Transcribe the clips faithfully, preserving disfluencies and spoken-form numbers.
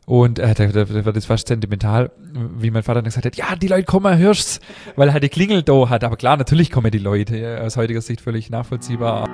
Und äh, da, da, da wird jetzt fast sentimental, wie mein Vater dann gesagt hat, ja, die Leute kommen, hörst's, weil er halt die Klingel da hat. Aber klar, natürlich kommen die Leute, ja, aus heutiger Sicht völlig nachvollziehbar.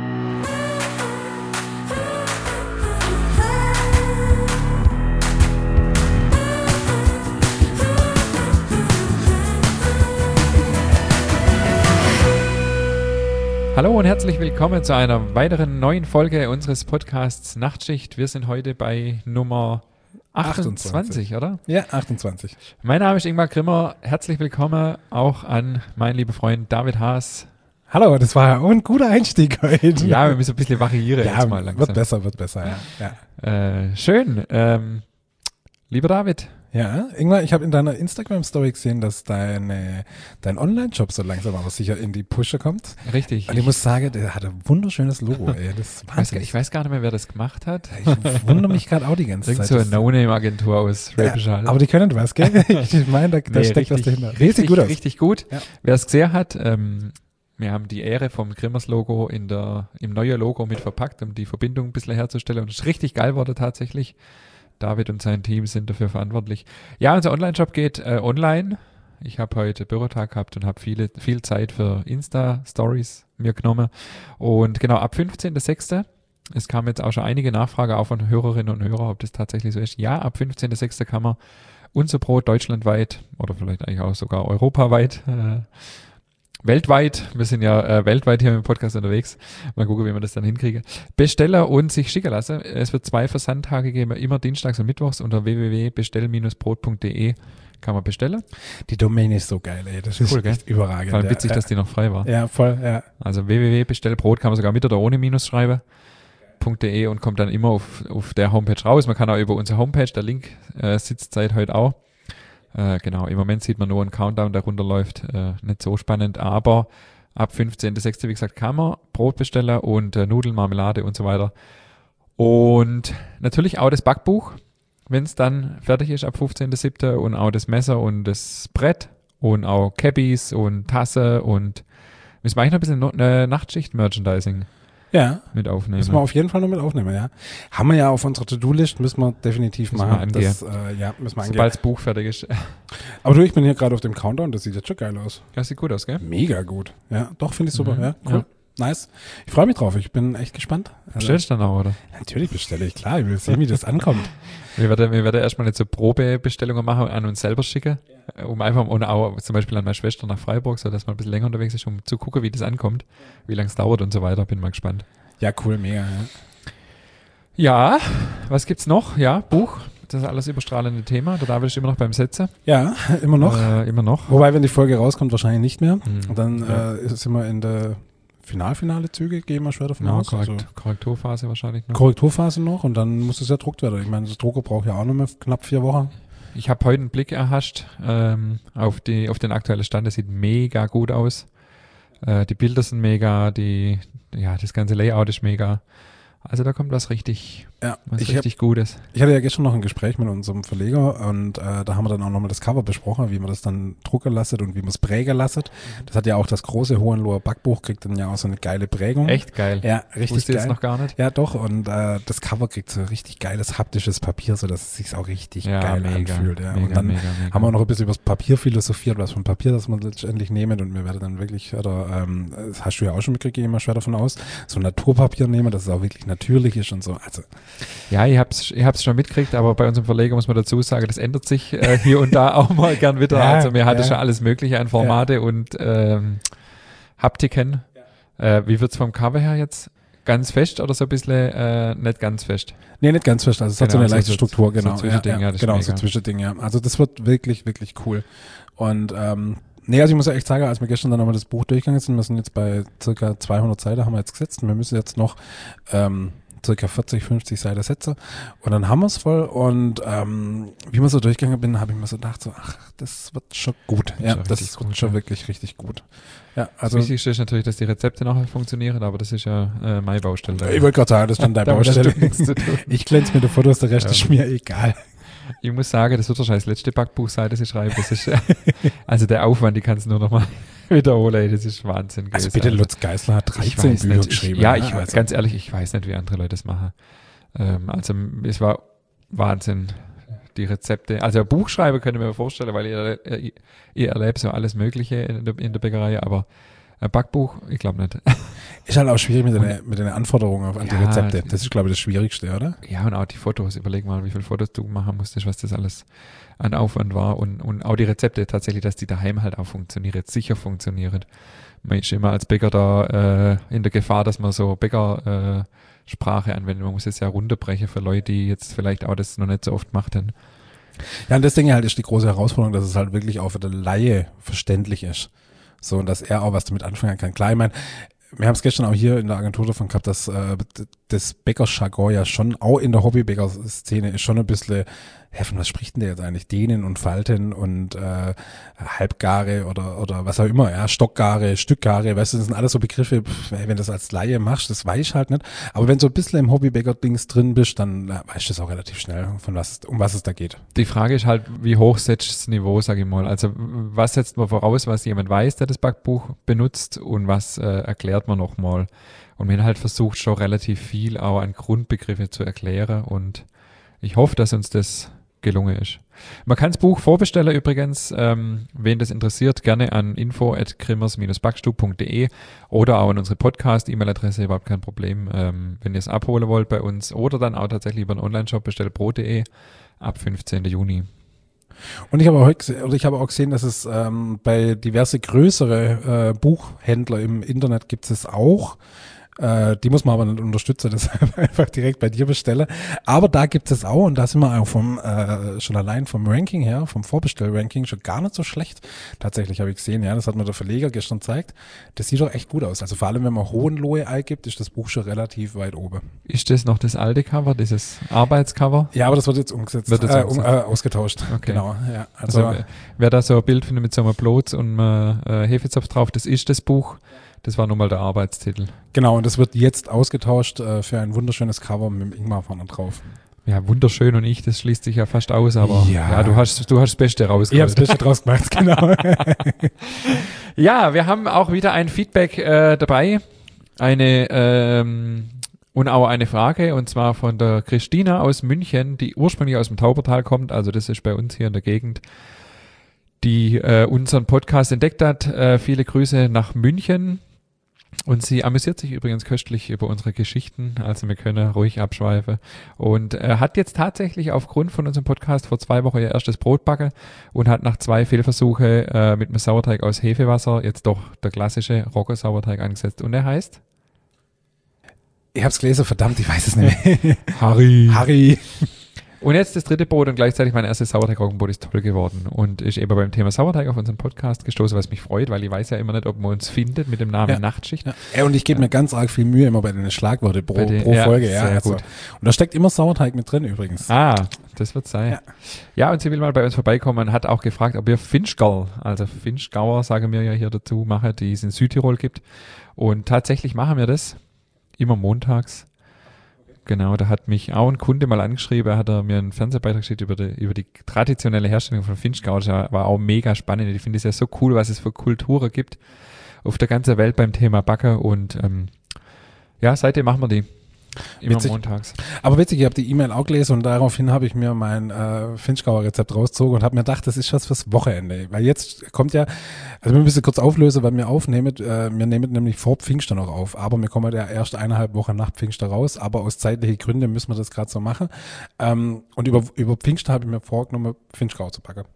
Hallo und herzlich willkommen zu einer weiteren neuen Folge unseres Podcasts Nachtschicht. Wir sind heute bei Nummer achtundzwanzig, achtundzwanzig, oder? Ja, achtundzwanzig. Mein Name ist Ingmar Grimmer. Herzlich willkommen auch an meinen lieben Freund David Haas. Hallo, das war auch ein guter Einstieg heute. Ja, wir müssen ein bisschen variieren ja, jetzt mal langsam. Wird besser, wird besser, ja. ja. Äh, schön. Ähm, lieber David. Ja, Ingmar, ich habe in deiner Instagram-Story gesehen, dass deine, dein Online-Shop so langsam aber sicher in die Pushe kommt. Richtig. Und ich muss sagen, der hat ein wunderschönes Logo, ey. Das ich, weiß, ich weiß gar nicht mehr, wer das gemacht hat. Ich wundere mich gerade auch die ganze Irgend Zeit. so eine No-Name-Agentur aus Schwäbisch Hall. Ja, aber die können was, gell? Ich meine, da, da nee, steckt richtig, was dahinter. Richtig, richtig gut. aus. Richtig gut. Ja. Wer es gesehen hat, ähm, wir haben die Ehre vom Grimmers Logo in der, im neuen Logo mit verpackt, um die Verbindung ein bisschen herzustellen. Und es ist richtig geil geworden tatsächlich. David und sein Team sind dafür verantwortlich. Ja, unser Online-Shop geht äh, online. Ich habe heute Bürotag gehabt und habe viele viel Zeit für Insta-Stories mir genommen. Und genau, ab fünfzehnten sechsten Es kam jetzt auch schon einige Nachfragen auch von Hörerinnen und Hörern, ob das tatsächlich so ist. Ja, ab fünfzehnten sechsten kann man unser Brot deutschlandweit oder vielleicht eigentlich auch sogar europaweit äh, weltweit, wir sind ja äh, weltweit hier im Podcast unterwegs, mal gucken, wie wir das dann hinkriegen, bestellen und sich schicken lassen. Es wird zwei Versandtage geben, immer dienstags und mittwochs unter w w w punkt bestell Bindestrich brot punkt d e kann man bestellen. Die Domain ist so geil, ey, das ist cool, echt überragend. Vor allem witzig, ja, dass die noch frei war. Ja, voll, ja. Also w w w punkt bestellbrot kann man sogar mit oder ohne Minus schreiben, .de und kommt dann immer auf, auf der Homepage raus. Man kann auch über unsere Homepage, der Link äh, sitzt seit heute auch. Äh, genau, im Moment sieht man nur einen Countdown, der runterläuft, äh, nicht so spannend, aber ab fünfzehnten sechsten wie gesagt, kann man Brot bestellen und äh, Nudeln, Marmelade und so weiter. Und natürlich auch das Backbuch, wenn es dann fertig ist ab fünfzehnten siebten und auch das Messer und das Brett und auch Cabbies und Tasse und müssen wir eigentlich noch ein bisschen no- äh, Nachtschicht-Merchandising Ja, mit aufnehmen. müssen wir auf jeden Fall noch mit aufnehmen, ja. Haben wir ja auf unserer To-Do-List, müssen wir definitiv Müssen machen. wir das, äh, ja, müssen wir angehen. Sobald das Buch fertig ist. Aber du, ich bin hier gerade auf dem Countdown, das sieht jetzt schon geil aus. Das sieht gut aus, gell? Mega gut. Ja, doch, finde ich super. Mhm, Ja, cool. ja. Nice. Ich freue mich drauf, ich bin echt gespannt. Also, Bestellst du dann auch, oder? natürlich bestelle ich, klar, ich will sehen, wie das ankommt. Wir werden, wir werden erstmal jetzt so Probebestellungen machen, an uns selber schicken, um einfach, und auch zum Beispiel an meine Schwester nach Freiburg, so dass man ein bisschen länger unterwegs ist, um zu gucken, wie das ankommt, wie lange es dauert und so weiter. Bin mal gespannt. Ja, cool, mega. Ja, Ja, was gibt's noch? Ja, Buch, das ist alles überstrahlende Thema. Der David ist immer noch beim Setzen. ja immer noch. Äh, immer noch. Wobei, wenn die Folge rauskommt, wahrscheinlich nicht mehr. Mhm. Und dann Ja. äh, sind wir in der Final-Finale Züge, gehen wir schwer davon Ja, aus. korrekt, Also Korrekturphase wahrscheinlich noch. Korrekturphase noch und dann muss es ja druckt werden. Ich meine, das Drucker braucht ja auch noch mehr knapp vier Wochen. Ich habe heute einen Blick erhascht ähm, auf, die, auf den aktuellen Stand. Das sieht mega gut aus. Äh, die Bilder sind mega, die, ja, das ganze Layout ist mega. Also da kommt was richtig, Ja, was ich, hab, richtig Gutes. ich hatte ja gestern noch ein Gespräch mit unserem Verleger und äh, da haben wir dann auch nochmal das Cover besprochen, wie man das dann drucken lasset und wie man es prägen lasset. Das hat ja auch das große Hohenloher Backbuch, kriegt dann ja auch so eine geile Prägung. Echt geil. Ja, richtig Wusste geil. jetzt noch gar nicht. Ja, doch. Und äh, das Cover kriegt so richtig geiles haptisches Papier, so dass es sich auch richtig Ja, geil mega, anfühlt. Ja. mega, und dann mega, mega. haben wir auch noch ein bisschen über das Papier philosophiert, was für ein Papier das wir letztendlich nehmen. Und wir werden dann wirklich, oder ähm, das hast du ja auch schon mitgekriegt, immer schwer davon aus, so ein Naturpapier nehmen, dass es auch wirklich natürlich ist und so. Also Ja, ich hab's, ich hab's schon mitgekriegt, aber bei unserem Verleger muss man dazu sagen, das ändert sich äh, hier und da auch mal gern wieder. Ja, also wir hatten ja. schon alles Mögliche an Formate Ja. und ähm, Haptiken. Äh, wie wird's vom Cover her jetzt? Ganz fest oder so ein bisschen äh, nicht ganz fest? Nee, nicht ganz fest. Also es hat so Genau, eine so- leichte so- Struktur, so genau. Zwischending, ja, ja, ja, das ist genau, so mega. Zwischending, ja. Also das wird wirklich, wirklich cool. Und ähm, nee, also ich muss ja echt sagen, als wir gestern dann nochmal das Buch durchgegangen sind, wir sind jetzt bei circa zweihundert Seiten, haben wir jetzt gesetzt und wir müssen jetzt noch ähm, circa vierzig, fünfzig Seiten setzen und dann haben wir es voll und ähm, wie wir so durchgegangen bin, habe ich mir so gedacht, so, ach, das wird schon gut. Wird Ja, schon das richtig wird gut, schon ja. wirklich richtig gut. Ja, Das also Wichtigste ist natürlich, dass die Rezepte nachher funktionieren, aber das ist ja äh, meine Baustelle. ich wollte gerade sagen, das ist dann deine Damit hast Baustelle. du nichts zu tun. Ich glänze mit den Fotos, der Rest Ja. ist mir egal. Ich muss sagen, das wird wahrscheinlich das letzte Backbuchseite, das ich schreibe. Das ist, äh, also der Aufwand, die kannst du nur noch mal wiederholen. Ey, das ist Wahnsinn. Also gewesen. bitte, Lutz Geisler hat Ich dreizehn weiß Bücher nicht. geschrieben. Ich, ja, ne? ich Also- ganz ehrlich, ich weiß nicht, wie andere Leute das machen. Ähm, also es war Wahnsinn. die Rezepte. Also ein Buch schreiben könnte ich mir vorstellen, weil ihr, ihr, ihr erlebt so alles Mögliche in der, in der Bäckerei, aber ein Backbuch, ich glaube nicht. Ist halt auch schwierig mit den, mit den Anforderungen an die Ja, Rezepte. Das ist, glaube ich, das Schwierigste, oder? Ja, und auch die Fotos. Überleg mal, wie viele Fotos du machen musstest, was das alles an Aufwand war. Und, und auch die Rezepte tatsächlich, dass die daheim halt auch funktionieren, sicher funktionieren. Man ist immer als Bäcker da äh, in der Gefahr, dass man so Bäckersprache äh, Sprache anwendet. Man muss es ja runterbrechen für Leute, die jetzt vielleicht auch das noch nicht so oft machen. Ja, und das Ding halt ist die große Herausforderung, dass es halt wirklich auch für den Laie verständlich ist. So, und dass er auch was damit anfangen kann. Klar, ich meine, wir haben es gestern auch hier in der Agentur davon gehabt, dass äh, das Bäckerjargon ja schon, auch in der Hobbybäcker-Szene ist schon ein bisschen, ja, von was spricht denn der jetzt eigentlich? Dehnen und Falten und äh, Halbgare oder oder was auch immer, ja, Stockgare, Stückgare, weißt du, das sind alles so Begriffe, pff, wenn du das als Laie machst, das weiß ich halt nicht. Aber wenn du so ein bisschen im Hobbybäcker-Dings drin bist, dann na, weißt du das auch relativ schnell, von was, um was es da geht. Die Frage ist halt, wie hoch setzt das Niveau, sage ich mal. Also was setzt man voraus, was jemand weiß, der das Backbuch benutzt, und was äh, erklärt man nochmal? Und wir haben halt versucht, schon relativ viel auch an Grundbegriffe zu erklären, und ich hoffe, dass uns das gelungen ist. Man kann das Buch vorbestellen übrigens, ähm, wen das interessiert, gerne an info at grimmers backstube punkt de oder auch an unsere Podcast-E-Mail-Adresse, überhaupt kein Problem, ähm, wenn ihr es abholen wollt bei uns, oder dann auch tatsächlich über den Online-Shop bestellbrot punkt de ab fünfzehnten Juni. Und ich habe auch, oder ich habe auch gesehen, dass es ähm, bei diverse größere äh, Buchhändler im Internet gibt es auch. Äh, die muss man aber nicht unterstützen, deshalb einfach direkt bei dir bestellen. Aber da gibt es auch, und da sind wir auch vom, äh, schon allein vom Ranking her, vom Vorbestell-Ranking schon gar nicht so schlecht. Tatsächlich habe ich gesehen, ja, das hat mir der Verleger gestern gezeigt. Das sieht doch echt gut aus. Also vor allem, wenn man Hohenlohe eingibt, ist das Buch schon relativ weit oben. Ist das noch das alte Cover, dieses Arbeitscover? Ja, aber das wird jetzt umgesetzt, wird jetzt äh, umgesetzt. um, äh, ausgetauscht. Okay. Genau, ja. Also, Also, wer da so ein Bild findet mit so einem Plotz und einem äh, Hefezopf drauf, das ist das Buch. Das war nun mal der Arbeitstitel. Genau, und das wird jetzt ausgetauscht äh, für ein wunderschönes Cover mit dem Ingmar vorne drauf. Ja, wunderschön, und ich, das schließt sich ja fast aus, aber Ja. ja, du hast du hast das Beste Ich habe rausgeholt. das Beste draus gemacht, genau. Ja, wir haben auch wieder ein Feedback äh, dabei, eine ähm, und auch eine Frage, und zwar von der Christina aus München, die ursprünglich aus dem Taubertal kommt, also das ist bei uns hier in der Gegend, die äh, unseren Podcast entdeckt hat. Äh, viele Grüße nach München. Und sie amüsiert sich übrigens köstlich über unsere Geschichten, also wir können ruhig abschweifen. Und äh, hat jetzt tatsächlich aufgrund von unserem Podcast vor zwei Wochen ihr erstes Brot backen und hat nach zwei Fehlversuche äh, mit einem Sauerteig aus Hefewasser jetzt doch der klassische Roggen-Sauerteig angesetzt. Und er heißt? Ich hab's gelesen, verdammt, ich weiß es nicht mehr. Harry. Harry. Und jetzt das dritte Brot und gleichzeitig mein erstes Sauerteig-Roggenbrot ist toll geworden und ist eben beim Thema Sauerteig auf unseren Podcast gestoßen, was mich freut, weil ich weiß ja immer nicht, ob man uns findet mit dem Namen Ja. Nachtschicht. Ja. Ja, und ich gebe mir ganz arg viel Mühe immer bei den Schlagworten pro, Bei den- pro ja, Folge. Ja, sehr also. gut. Und da steckt immer Sauerteig mit drin übrigens. Ah, das wird sein. Ja. Ja. und sie will mal bei uns vorbeikommen und hat auch gefragt, ob wir Finchgau, also Finchgauer, sagen wir ja hier dazu, machen, die es in Südtirol gibt. Und tatsächlich machen wir das immer montags. Genau, da hat mich auch ein Kunde mal angeschrieben, er hat er mir einen Fernsehbeitrag geschickt über die, über die traditionelle Herstellung von Finchgau. Das war auch mega spannend. Ich finde es ja so cool, was es für Kulturen gibt auf der ganzen Welt beim Thema Backen, und ähm, ja, seitdem machen wir die. Immer Witzig. montags. Aber witzig, ich habe die E-Mail auch gelesen und daraufhin habe ich mir mein äh, Finchgauer Rezept rausgezogen und habe mir gedacht, das ist was fürs Wochenende. Weil jetzt kommt ja, also wir müssen kurz auflösen, weil wir aufnehmen, äh, wir nehmen nämlich vor Pfingsten noch auf, aber wir kommen ja erst eineinhalb Wochen nach Pfingsten raus, aber aus zeitlichen Gründen müssen wir das gerade so machen. Ähm, und über, über Pfingsten habe ich mir vorgenommen, Finchgau zu packen.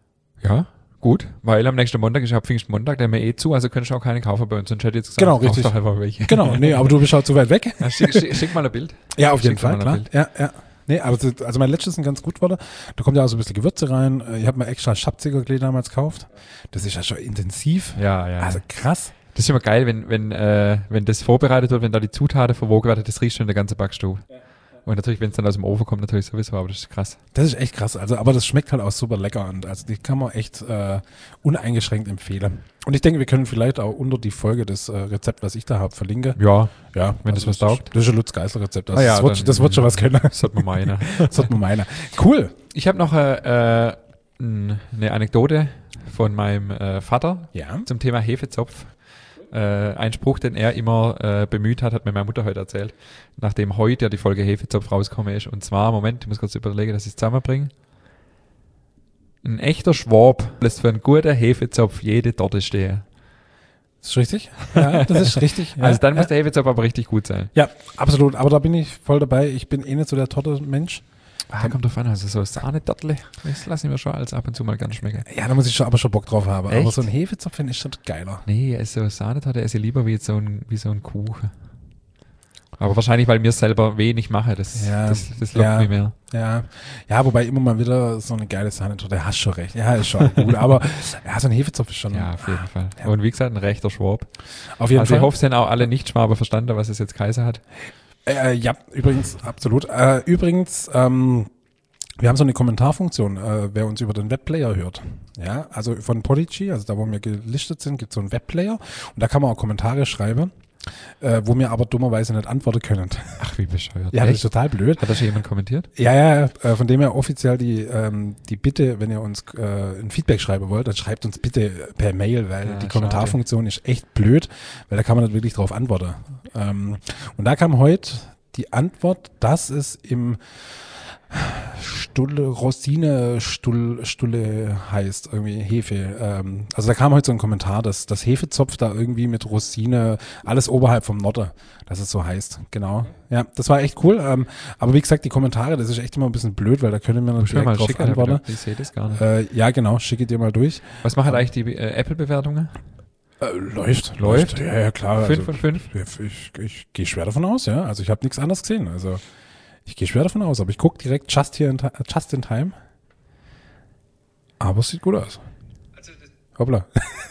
Ja, gut, weil am nächsten Montag ist ja Pfingstmontag, der mir eh zu, also könntest du auch keine kaufen bei uns, sonst hätte ich jetzt gesagt, Genau, kauf richtig. doch einfach welche. Genau, nee, aber du bist halt zu weit weg. Ja, schick, schick, schick mal ein Bild. Ja, auf jeden Schick Fall, mal klar. ein Bild. Ja, ja. Nee, aber das, also mein letztes sind ganz gut geworden. Da kommt ja auch so ein bisschen Gewürze rein. Ich habe mir extra Schabzigerklee damals gekauft. Das ist ja schon intensiv. Ja, ja. Also krass. Das ist immer geil, wenn, wenn, äh, wenn das vorbereitet wird, wenn da die Zutaten verwogen werden, das riecht schon in der ganzen Backstube. Und natürlich, wenn es dann aus dem Ofen kommt, natürlich sowieso, aber das ist krass. Das ist echt krass. Also, aber das schmeckt halt auch super lecker und also die kann man echt äh, uneingeschränkt empfehlen. Und ich denke, wir können vielleicht auch unter die Folge das äh, Rezept, was ich da habe, verlinken. Ja, Ja, wenn das was ist- taugt. Das ist ein Lutz Geisler Rezept. Also Ah ja, das, wird, dann- das wird schon was können. das hat man meinen. Das wird man meinen. Cool. Ich habe noch äh, äh, n- eine Anekdote von meinem äh, Vater Ja. zum Thema Hefezopf. Äh, ein Spruch, den er immer äh, bemüht hat, hat mir meine Mutter heute erzählt, nachdem heute ja die Folge Hefezopf rausgekommen ist. Und zwar, Moment, ich muss kurz überlegen, dass ich es zusammenbringe. ein echter Schwab lässt für einen guten Hefezopf jede Torte stehen. Das ist richtig. Ja, das ist richtig. Ja. Also dann muss der Hefezopf aber richtig gut sein. Ja, absolut. Aber da bin ich voll dabei. Ich bin eh nicht so der Torte-Mensch. Ah, kommt drauf an, also so Sahne-Tortle, das lassen wir schon als ab und zu mal ganz schmecken. Ja, da muss ich schon, aber schon Bock drauf haben. Echt? Aber so ein Hefezopf finde ich schon geiler. Nee, so Sahne-Torte esse ich lieber wie so ein, wie so ein Kuchen. Aber wahrscheinlich, weil mir selber wenig mache, das, Ja, das, das lockt ja. mich mehr. Ja, ja, wobei immer mal wieder so eine geile Sahnetorte, hast schon recht. Ja, ist schon gut, aber ja, so ein Hefezopf ist schon. Ja, auf jeden Fall. Ja. Und wie gesagt, ein rechter Schwab. Auf jeden Also Fall. ich hoffe, es haben auch alle Nicht-Schwaber verstanden, was es jetzt Kaiser hat. Äh, ja, übrigens, absolut. Äh, übrigens, ähm, wir haben so eine Kommentarfunktion, äh, wer uns über den Webplayer hört. Ja, also von Podigy, also da, wo wir gelistet sind, gibt es so einen Webplayer und da kann man auch Kommentare schreiben. Äh, wo wir aber dummerweise nicht antworten können. Ach, wie bescheuert. Ja, das Echt? ist total blöd. Hat da schon jemand kommentiert? Ja, ja, äh, von dem her offiziell die, ähm, die Bitte, wenn ihr uns äh, ein Feedback schreiben wollt, dann schreibt uns bitte per Mail, weil Ja, die Kommentarfunktion ist echt blöd, weil da kann man nicht wirklich drauf antworten. Ähm, und da kam heute die Antwort, dass es im Stulle, Rosine Stull, Stulle heißt, irgendwie Hefe. Ähm, also da kam heute so ein Kommentar, dass das Hefezopf da irgendwie mit Rosine, alles oberhalb vom Nodder, dass es so heißt. Genau. Ja, das war echt cool. Ähm, aber wie gesagt, die Kommentare, das ist echt immer ein bisschen blöd, weil da können wir noch Schau mal, direkt drauf schick, antworten. ich sehe das gar nicht. Äh, ja, genau, schicke dir mal durch. Was machen eigentlich die äh, Apple-Bewertungen? Äh, läuft, Läuft? Ja, ja, klar. Fünf also, von fünf? Ich, ich, ich gehe schwer davon aus, ja. Also ich habe nichts anderes gesehen. Also ich gehe schwer davon aus, aber ich gucke direkt just, here in, just in time. Aber es sieht gut aus. Hoppla.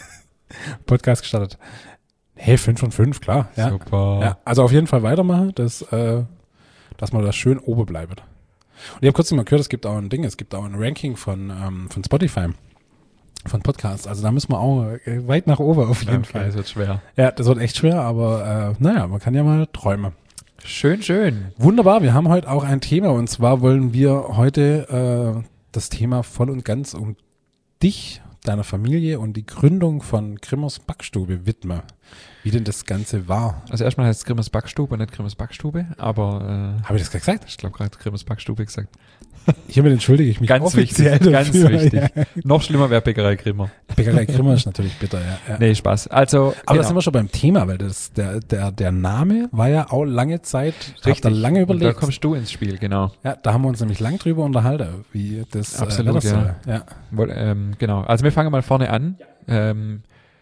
Podcast gestartet. Hey, fünf von fünf, klar. Ja. Super. Ja, also auf jeden Fall weitermachen, dass, äh, dass man da schön oben bleibt. Und ich habe kurz mal gehört, es gibt auch ein Ding, es gibt auch ein Ranking von, ähm, von Spotify, von Podcasts. Also da müssen wir auch äh, weit nach oben auf jeden Okay, Fall. das wird schwer. Ja, das wird echt schwer, aber äh, naja, man kann ja mal träumen. Schön, schön. Wunderbar, wir haben heute auch ein Thema und zwar wollen wir heute äh, das Thema voll und ganz um dich, deiner Familie und die Gründung von Grimmers Backstube widmen. Wie denn das Ganze war. Also erstmal heißt es Grimmers Backstube und nicht Grimmers Backstube, aber Habe ich das gesagt? äh, ich glaube gerade Grimmers Backstube gesagt. Hiermit entschuldige ich mich Ganz offiziell wichtig, ganz dafür. wichtig. Ja. Noch schlimmer wäre Bäckerei Grimmer. Bäckerei Grimmer ist natürlich bitter, ja. ja. Nee, Spaß. Also, Aber genau. da sind wir schon beim Thema, weil das, der, der, der Name war ja auch lange Zeit, Richtig. da lange Und da überlegt. kommst du ins Spiel, genau. Ja, da haben wir uns nämlich lang drüber unterhalten, wie das Absolut, äh, ja. soll. ja. Woll- Ähm, genau. Also wir fangen mal vorne an. Ähm,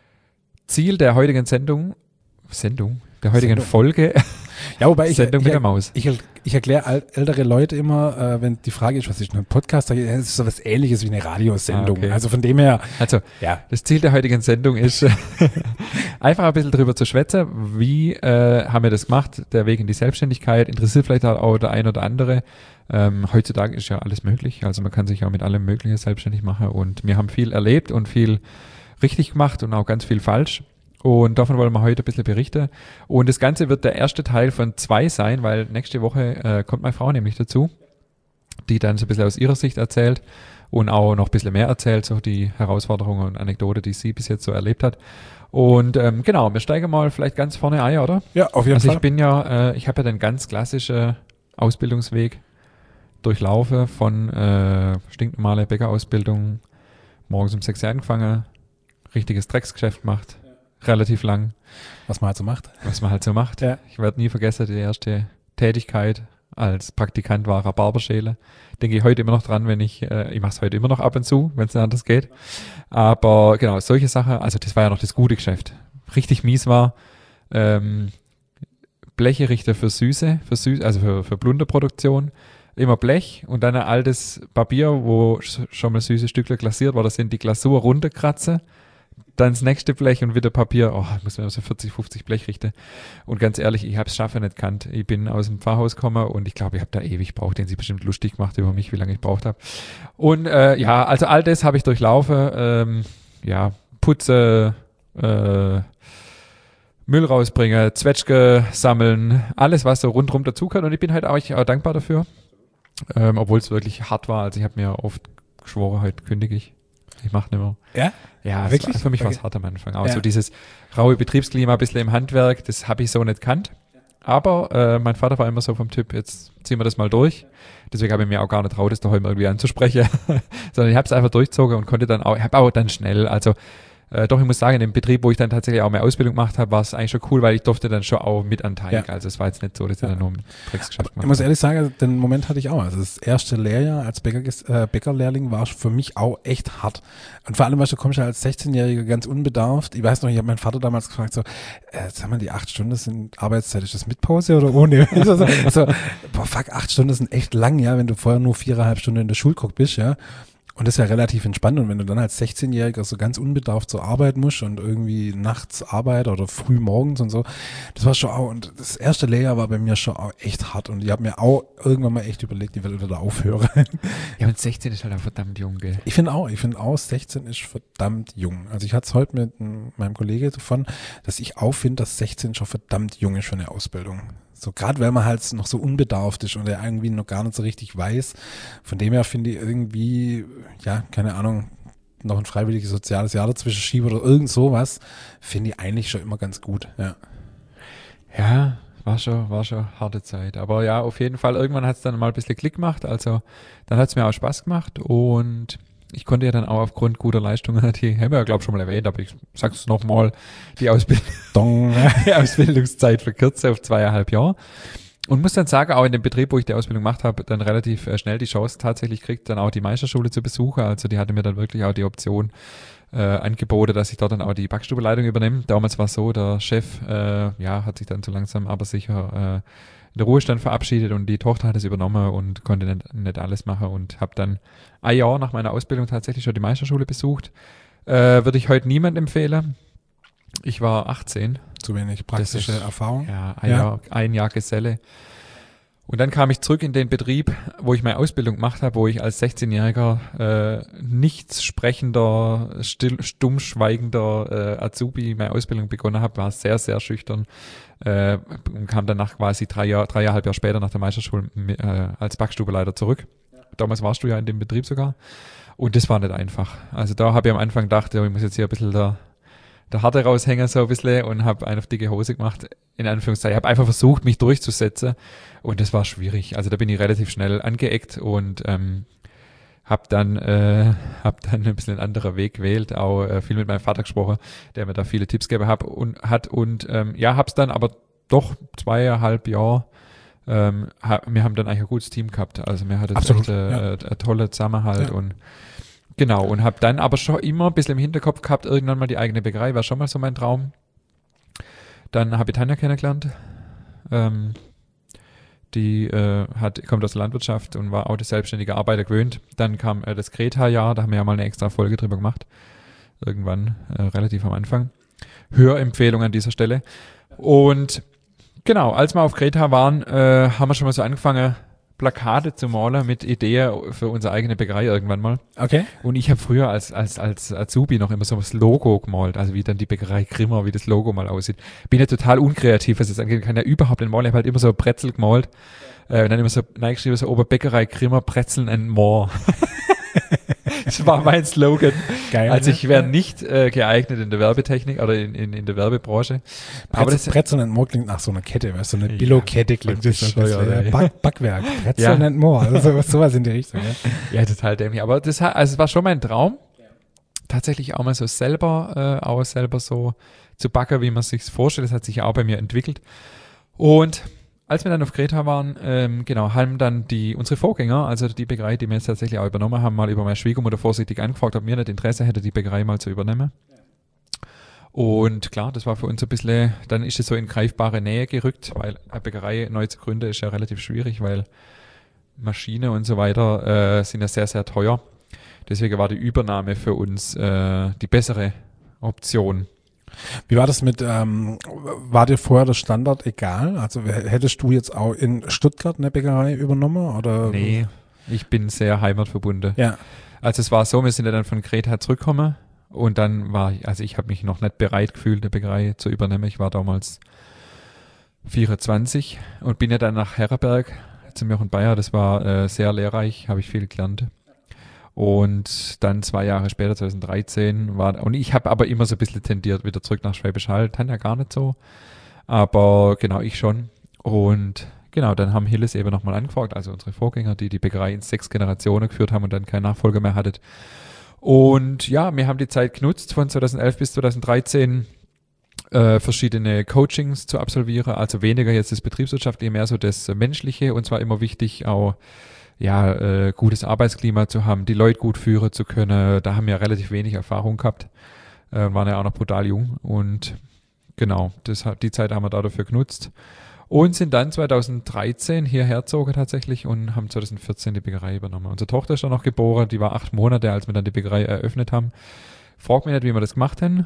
Ziel der heutigen Sendung, Sendung, der heutigen Sendung. Folge, Ja, wobei ich, Sendung ich, mit der Maus. ich, ich erkläre al- ältere Leute immer, äh, wenn die Frage ist, was ist ein Podcast, sage ich, es ist so was Ähnliches wie eine Radiosendung. Ah, okay. Also von dem her, Also, ja. das Ziel der heutigen Sendung ist, einfach ein bisschen drüber zu schwätzen. Wie äh, haben wir das gemacht? Der Weg in die Selbstständigkeit interessiert vielleicht auch der ein oder andere. Ähm, heutzutage ist ja alles möglich. Also man kann sich auch mit allem Möglichen selbstständig machen. Und wir haben viel erlebt und viel richtig gemacht und auch ganz viel falsch. Und davon wollen wir heute ein bisschen berichten. Und das Ganze wird der erste Teil von zwei sein, weil nächste Woche äh, kommt meine Frau nämlich dazu, die dann so ein bisschen aus ihrer Sicht erzählt und auch noch ein bisschen mehr erzählt, so die Herausforderungen und Anekdote, die sie bis jetzt so erlebt hat. Und ähm, genau, wir steigen mal vielleicht ganz vorne ein, oder? Ja, auf jeden Also Fall. ich bin ja, äh, ich habe ja den ganz klassischen Ausbildungsweg durchlaufen von äh, stinknormale Bäckerausbildung, morgens um sechs Uhr angefangen, richtiges Drecksgeschäft gemacht, relativ lang, Was man halt so macht. was man halt so macht. Ja. Ich werde nie vergessen, die erste Tätigkeit als Praktikant war Rhabarberschäle. Denke ich heute immer noch dran, wenn ich, äh, ich mache es heute immer noch ab und zu, wenn es nicht anders geht. Aber genau, solche Sachen, also das war ja noch das gute Geschäft. Richtig mies war, ähm, Blecherichter für Süße, für Süß, also für, für Blunderproduktion. Immer Blech und dann ein altes Papier, wo sch- schon mal süße Stückle glasiert war. Das sind die Glasur runterkratzen. Dann das nächste Blech und wieder Papier. Oh, ich muss mir so vierzig, fünfzig Blech richten. Und ganz ehrlich, ich habe es schaffen nicht gekannt. Ich bin aus dem Pfarrhaus gekommen und ich glaube, ich habe da ewig gebraucht. Den sie bestimmt lustig gemacht über mich, wie lange ich gebraucht habe. Und äh, ja, also all das habe ich durchlaufen. Ähm, ja, Putze, äh, Müll rausbringen, Zwetschge sammeln, alles, was so rundherum dazugehört. Und ich bin halt auch, auch dankbar dafür. Ähm, obwohl es wirklich hart war. Also ich habe mir oft geschworen, heute kündige ich. Ich mache nicht mehr. Ja? Ja, es Wirklich? war, für mich war Okay. es hart am Anfang. Auch Ja. so dieses raue Betriebsklima, ein bisschen im Handwerk, das habe ich so nicht kannt. Aber äh, mein Vater war immer so vom Typ, jetzt ziehen wir das mal durch. Deswegen habe ich mir auch gar nicht traut, das daheim irgendwie anzusprechen. Sondern ich habe es einfach durchgezogen und konnte dann auch, ich habe auch dann schnell, also Äh, doch, ich muss sagen, in dem Betrieb, wo ich dann tatsächlich auch mehr Ausbildung gemacht habe, war es eigentlich schon cool, weil ich durfte dann schon auch mit an Teig. Ja. Also es war jetzt nicht so, dass ich ja. dann nur ein Drecksgeschäft gemacht habe. Ich muss ehrlich sagen, den Moment hatte ich auch. Also das erste Lehrjahr als Bäcker, äh, Bäckerlehrling war für mich auch echt hart. Und vor allem, weißt du, kommst ja als sechzehnjähriger ganz unbedarft. Ich weiß noch, ich habe meinen Vater damals gefragt, so, äh, sag mal, die acht Stunden sind Arbeitszeit, ist das mit Pause oder ohne? also, also, boah, fuck, acht Stunden sind echt lang, ja, wenn du vorher nur viereinhalb Stunden in der Schule guck bist, ja. Und das ist ja relativ entspannt. Und wenn du dann als sechzehnjähriger so ganz unbedarft zur Arbeit musst und irgendwie nachts Arbeit oder früh morgens und so, das war schon auch, und das erste Lehrjahr war bei mir schon auch echt hart. Und ich habe mir auch irgendwann mal echt überlegt, ich will wieder aufhören. Ja, und sechzehn ist halt auch verdammt jung, gell? Ich finde auch, ich finde auch, sechzehn ist verdammt jung. Also ich hatte es heute mit meinem Kollegen davon, dass ich auch finde, dass sechzehn schon verdammt jung ist für eine Ausbildung. So, gerade weil man halt noch so unbedarft ist und er irgendwie noch gar nicht so richtig weiß. Von dem her finde ich irgendwie, ja, keine Ahnung, noch ein freiwilliges soziales Jahr dazwischen schiebe oder irgend sowas, finde ich eigentlich schon immer ganz gut, ja. Ja, war schon, war schon harte Zeit. Aber ja, auf jeden Fall, irgendwann hat es dann mal ein bisschen Klick gemacht. Also, dann hat es mir auch Spaß gemacht und ich konnte ja dann auch aufgrund guter Leistungen, die haben wir ja, glaube ich, schon mal erwähnt, aber ich sag's es nochmal, die, Ausbildung, die Ausbildungszeit verkürze auf zweieinhalb Jahre. Und muss dann sagen, auch in dem Betrieb, wo ich die Ausbildung gemacht habe, dann relativ äh, schnell die Chance tatsächlich kriegt, dann auch die Meisterschule zu besuchen. Also die hatte mir dann wirklich auch die Option äh, angeboten, dass ich dort dann auch die Backstubeleitung übernehme. Damals war es so, der Chef äh, ja, hat sich dann so langsam aber sicher äh, in der Ruhestand verabschiedet und die Tochter hat es übernommen und konnte nicht, nicht alles machen und habe dann ein Jahr nach meiner Ausbildung tatsächlich schon die Meisterschule besucht. Äh, würde ich heute niemand empfehlen. Ich war achtzehn. Zu wenig praktische ist, Erfahrung. Ja, ein, ja. Jahr, ein Jahr Geselle. Und dann kam ich zurück in den Betrieb, wo ich meine Ausbildung gemacht habe, wo ich als sechzehnjähriger äh, nichts sprechender, still, stumm schweigender äh, Azubi meine Ausbildung begonnen habe, war sehr, sehr schüchtern äh, und kam danach quasi drei Jahre, dreieinhalb Jahre später nach der Meisterschule äh, als Backstubeleiter zurück. Ja. Damals warst du ja in dem Betrieb sogar. Und das war nicht einfach. Also da habe ich am Anfang gedacht, ja, ich muss jetzt hier ein bisschen der der Harte raushängen so ein bisschen und habe einen auf dicke Hose gemacht, in Anführungszeichen. Ich habe einfach versucht, mich durchzusetzen und das war schwierig. Also da bin ich relativ schnell angeeckt und ähm, habe dann, äh, hab dann ein bisschen einen anderen Weg gewählt, auch äh, viel mit meinem Vater gesprochen, der mir da viele Tipps gegeben hab und, hat und ähm, ja, habe es dann aber doch zweieinhalb Jahre, ähm, hab, wir haben dann eigentlich ein gutes Team gehabt. Also wir hatten echt äh, ja. äh, eine tolle Zusammenhalt ja. und genau, und habe dann aber schon immer ein bisschen im Hinterkopf gehabt, irgendwann mal die eigene Bäckerei, war schon mal so mein Traum. Dann habe ich Tanja kennengelernt. Ähm, die äh, hat, kommt aus der Landwirtschaft und war auch das selbstständige Arbeiter gewöhnt. Dann kam äh, das Greta-Jahr, da haben wir ja mal eine extra Folge drüber gemacht. Irgendwann, äh, relativ am Anfang. Hörempfehlung an dieser Stelle. Und genau, als wir auf Greta waren, äh, haben wir schon mal so angefangen, Plakate zu malen mit Ideen für unsere eigene Bäckerei irgendwann mal. Okay. Und ich habe früher als, als, als Azubi noch immer so das Logo gemalt, also wie dann die Bäckerei Grimmer, wie das Logo mal aussieht. Bin ja total unkreativ, was das angeht, kann ja überhaupt nicht malen. Ich habe halt immer so Brezel gemalt äh, und dann immer so reingeschrieben, so Oberbäckerei Grimmer, Brezeln and more. Das war mein Slogan. Geil. Also ich wäre nicht äh, geeignet in der Werbetechnik oder in, in, in der Werbebranche. Brezel, aber das Brezel and More klingt nach so einer Kette, weißt du, so eine Billo-Kette klingt das so. Ja, Back, Backwerk, Brezel ja. and More, also sowas in die Richtung. Ja, ja total dämlich. Aber das, also es war schon mein Traum, tatsächlich auch mal so selber, äh, auch selber so zu backen, wie man sich vorstellt. Das hat sich ja auch bei mir entwickelt. Und als wir dann auf Greta waren, ähm, genau, haben dann die, unsere Vorgänger, also die Bäckerei, die wir jetzt tatsächlich auch übernommen haben, mal über meine Schwiegermutter vorsichtig angefragt, ob mir nicht Interesse hätte, die Bäckerei mal zu übernehmen. Und klar, das war für uns ein bisschen, dann ist es so in greifbare Nähe gerückt, weil eine Bäckerei neu zu gründen ist ja relativ schwierig, weil Maschine und so weiter äh, sind ja sehr, sehr teuer. Deswegen war die Übernahme für uns äh, die bessere Option. Wie war das mit, ähm, war dir vorher der Standard egal? Also hättest du jetzt auch in Stuttgart eine Bäckerei übernommen? Oder? Nee, ich bin sehr heimatverbunden. Ja. Also es war so, wir sind ja dann von Greta zurückgekommen und dann war ich, also ich habe mich noch nicht bereit gefühlt, eine Bäckerei zu übernehmen. Ich war damals vierundzwanzig und bin ja dann nach Herrenberg zum Jochen Bayer. Das war äh, sehr lehrreich, habe ich viel gelernt. Und dann zwei Jahre später, zwanzig dreizehn, war, und ich habe aber immer so ein bisschen tendiert, wieder zurück nach Schwäbisch Hall. Tanja gar nicht so, aber genau, ich schon. Und genau, dann haben Hilles eben nochmal angefragt, also unsere Vorgänger, die die Bäckerei in sechs Generationen geführt haben und dann keinen Nachfolger mehr hattet. Und ja, wir haben die Zeit genutzt von zweitausendelf bis zweitausenddreizehn äh, verschiedene Coachings zu absolvieren, also weniger jetzt das Betriebswirtschaftliche, mehr so das Menschliche, und zwar immer wichtig auch ja, äh, gutes Arbeitsklima zu haben, die Leute gut führen zu können. Da haben wir relativ wenig Erfahrung gehabt, äh, waren ja auch noch brutal jung, und genau, das, die Zeit haben wir da dafür genutzt. Und sind dann zweitausenddreizehn hierher gezogen tatsächlich und haben zweitausendvierzehn die Bäckerei übernommen. Unsere Tochter ist dann noch geboren, die war acht Monate, als wir dann die Bäckerei eröffnet haben. Frag mich nicht, wie wir das gemacht haben.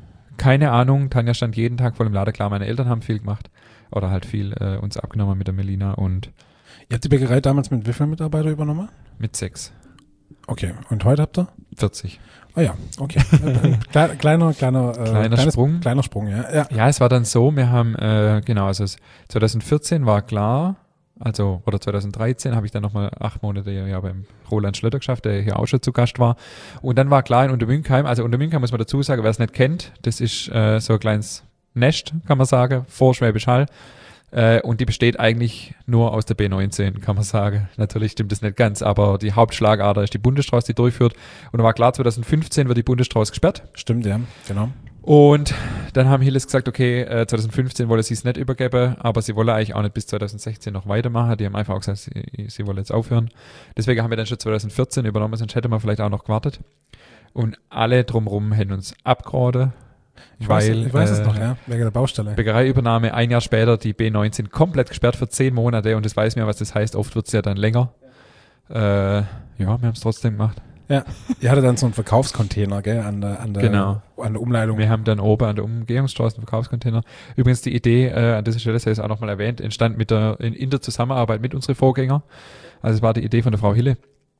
Keine Ahnung, Tanja stand jeden Tag vor dem Laden. Klar, meine Eltern haben viel gemacht oder halt viel äh, uns abgenommen mit der Melina. Und ihr habt die Bäckerei damals mit wie vielen Mitarbeitern übernommen? Mit sechs. Okay, und heute habt ihr? vierzig. Ah ja, okay. Kle- kleiner, kleiner, äh, kleiner kleines, Sprung. Kleiner Sprung, ja. Ja, ja, es war dann so, wir haben, äh, genau, also zweitausendvierzehn war klar, also, oder zweitausenddreizehn habe ich dann nochmal acht Monate ja beim Roland Schlötter geschafft, der hier auch schon zu Gast war. Und dann war klar in Untermünkheim, also Untermünkheim muss man dazu sagen, wer es nicht kennt, das ist äh, so ein kleines Nest, kann man sagen, vor Schwäbisch Hall. Äh, und die besteht eigentlich nur aus der B neunzehn, kann man sagen. Natürlich stimmt das nicht ganz, aber die Hauptschlagader ist die Bundesstraße, die durchführt. Und da war klar, zweitausendfünfzehn wird die Bundesstraße gesperrt. Stimmt, ja, genau. Und dann haben Hilles gesagt, okay, äh, zweitausendfünfzehn wolle sie es nicht übergeben, aber sie wolle eigentlich auch nicht bis zweitausendsechzehn noch weitermachen. Die haben einfach auch gesagt, sie, sie wolle jetzt aufhören. Deswegen haben wir dann schon zweitausendvierzehn übernommen, sonst hätte man vielleicht auch noch gewartet. Und alle drumherum hätten uns abgeraten. Ich weil, weiß, ich weiß äh, es noch, ja, wegen der Baustelle. Bäckereiübernahme, ein Jahr später die B neunzehn komplett gesperrt für zehn Monate, und das weiß mir, was das heißt. Oft wird es ja dann länger. Äh, ja, wir haben es trotzdem gemacht. Ja, ihr hattet dann so einen Verkaufscontainer, gell, an der, an der, genau. an der Umleitung. Wir haben dann oben an der Umgehungsstraße einen Verkaufscontainer. Übrigens die Idee, äh, an dieser Stelle sei es auch nochmal erwähnt, entstand mit der, in, in der Zusammenarbeit mit unseren Vorgängern. Also es war die Idee von der Frau Hille,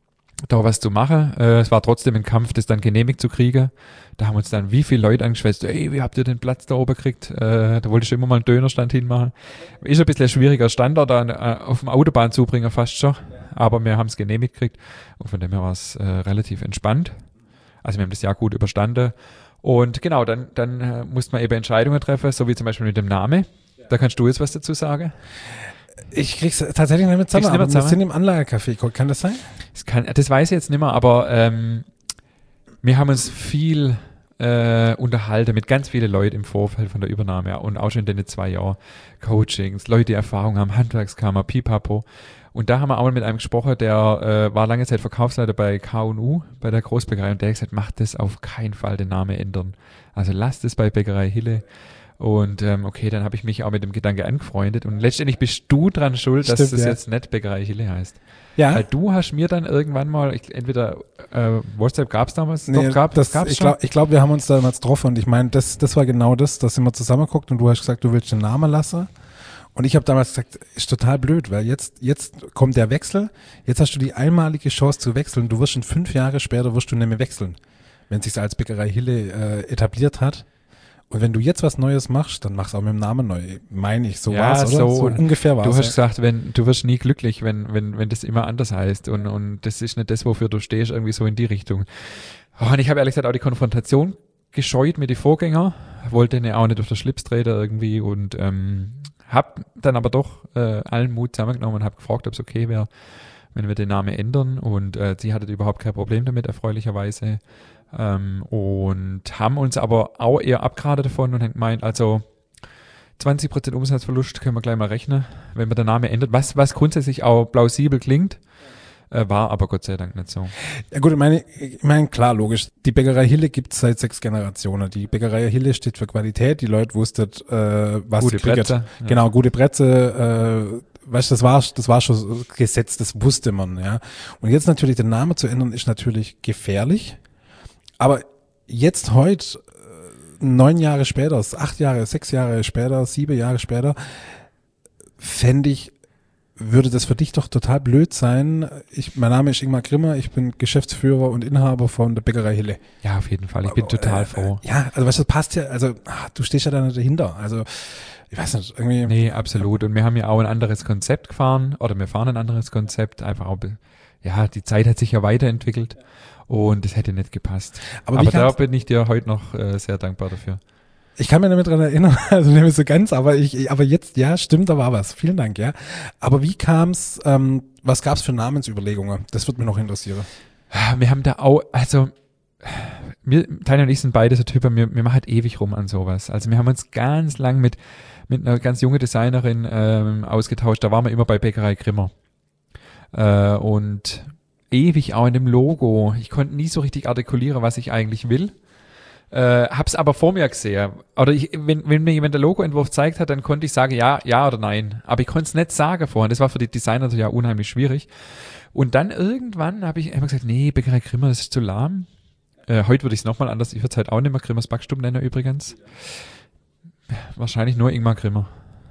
da was zu machen. Äh, es war trotzdem ein Kampf, das dann genehmigt zu kriegen. Da haben uns dann wie viele Leute angeschwätzt, ey, wie habt ihr den Platz da oben gekriegt? Äh, da wollte ich immer mal einen Dönerstand hinmachen. Ist ein bisschen ein schwieriger Standard, da äh, auf dem Autobahnzubringer fast schon. Aber wir haben es genehmigt gekriegt. Und von dem her war es äh, relativ entspannt. Also wir haben das Jahr gut überstanden. Und genau, dann, dann äh, musste man eben Entscheidungen treffen, so wie zum Beispiel mit dem Namen. Da kannst du jetzt was dazu sagen. Ich krieg's tatsächlich nicht mehr zusammen, nicht mehr aber zusammen? wir sind im Anlagecafé. Kann das sein? Das, kann, das weiß ich jetzt nicht mehr, aber ähm, wir haben uns viel äh, unterhalten mit ganz vielen Leuten im Vorfeld von der Übernahme und auch schon in den zwei Jahren Coachings, Leute, die Erfahrung haben, Handwerkskammer, Pipapo. Und da haben wir auch mal mit einem gesprochen, der äh, war lange Zeit Verkaufsleiter bei K und U, bei der Großbäckerei, und der hat gesagt, macht das auf keinen Fall den Namen ändern. Also lasst es bei Bäckerei Hille. Und ähm, okay, dann habe ich mich auch mit dem Gedanke angefreundet, und letztendlich bist du dran schuld, dass Stimmt, es ja. jetzt nicht Bäckerei Hille heißt. Ja. Weil du hast mir dann irgendwann mal, ich, entweder äh, WhatsApp gab es damals, Nee, doch gab das, gab's ich schon. glaube, ich glaub, wir haben uns damals getroffen, und ich meine, das, das war genau das, da sind wir zusammengeguckt, und du hast gesagt, du willst den Namen lassen. Und ich habe damals gesagt, ist total blöd, weil jetzt, jetzt kommt der Wechsel, jetzt hast du die einmalige Chance zu wechseln, du wirst schon fünf Jahre später, wirst du nicht mehr wechseln, wenn es sich als Bäckerei Hille äh, etabliert hat. Und wenn du jetzt was Neues machst, dann machst du auch mit dem Namen neu. Meine ich, so Ja, war's, oder? so. So ungefähr war's. Du hast ja. gesagt, wenn du wirst nie glücklich, wenn, wenn, wenn das immer anders heißt, und, und das ist nicht das, wofür du stehst, irgendwie so in die Richtung. Oh, und ich habe ehrlich gesagt auch die Konfrontation gescheut mit den Vorgängern, wollte denen auch nicht auf der Schlips treten irgendwie, und ähm, habe dann aber doch äh, allen Mut zusammengenommen und habe gefragt, ob es okay wäre, wenn wir den Namen ändern, und äh, sie hatte überhaupt kein Problem damit, erfreulicherweise. Ähm, und haben uns aber auch eher abgeraten davon und haben gemeint, also zwanzig Prozent Umsatzverlust können wir gleich mal rechnen, wenn man den Namen ändert, was, was grundsätzlich auch plausibel klingt, äh, war aber Gott sei Dank nicht so. Ja gut, ich meine, ich meine, klar, logisch. Die Bäckerei Hille gibt es seit sechs Generationen. Die Bäckerei Hille steht für Qualität. Die Leute wussten, äh, was Gute sie kriegen. Breze, ja. Genau, gute Breze, äh, weißt du, das war, das war schon Gesetz, das wusste man, ja. Und jetzt natürlich den Namen zu ändern, ist natürlich gefährlich. Aber jetzt heute, äh, neun Jahre später, acht Jahre, sechs Jahre später, sieben Jahre später, fände ich, würde das für dich doch total blöd sein. Ich, mein Name ist Ingmar Grimmer, ich bin Geschäftsführer und Inhaber von der Bäckerei Hille. Ja, auf jeden Fall. Ich bin total froh. Äh, ja, also weißt du, das passt ja, also ach, du stehst ja da nicht dahinter. Also ich weiß nicht, irgendwie. Nee, absolut. Und wir haben ja auch ein anderes Konzept gefahren, oder wir fahren ein anderes Konzept, einfach auch, ja, die Zeit hat sich ja weiterentwickelt und es hätte nicht gepasst. Aber, Aber wie da kannst- bin ich dir heute noch äh, sehr dankbar dafür. Ich kann mich damit dran erinnern, also nicht mehr so ganz, aber ich, aber jetzt, ja, stimmt, da war was. Vielen Dank, ja. Aber wie kam's, ähm, was gab's für Namensüberlegungen? Das würde mich noch interessieren. Wir haben da auch, also, wir, Tanja und ich sind beide so Typen, wir, wir machen halt ewig rum an sowas. Also wir haben uns ganz lang mit, mit einer ganz jungen Designerin ähm, ausgetauscht, da waren wir immer bei Bäckerei Grimmer. Äh, und ewig auch in dem Logo. Ich konnte nie so richtig artikulieren, was ich eigentlich will. Äh, hab's aber vor mir gesehen. Oder ich, wenn, wenn mir jemand den Logoentwurf gezeigt hat, dann konnte ich sagen, ja, ja oder nein. Aber ich konnte es nicht sagen vorhin. Das war für die Designer natürlich auch unheimlich schwierig. Und dann irgendwann habe ich immer gesagt, nee, Bäckerei Grimmer, das ist zu lahm. Äh, heute würde ich es nochmal anders, ich würde es halt auch nicht mehr Grimmers Backstube nennen übrigens. Wahrscheinlich nur Ingmar Grimmer.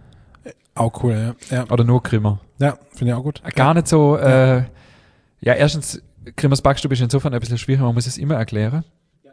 Auch cool, ja. ja. Oder nur Grimmer. Ja, finde ich auch gut. Gar ja. nicht so, äh, ja. ja, erstens, Grimmers Backstube ist insofern ein bisschen schwierig, man muss es immer erklären.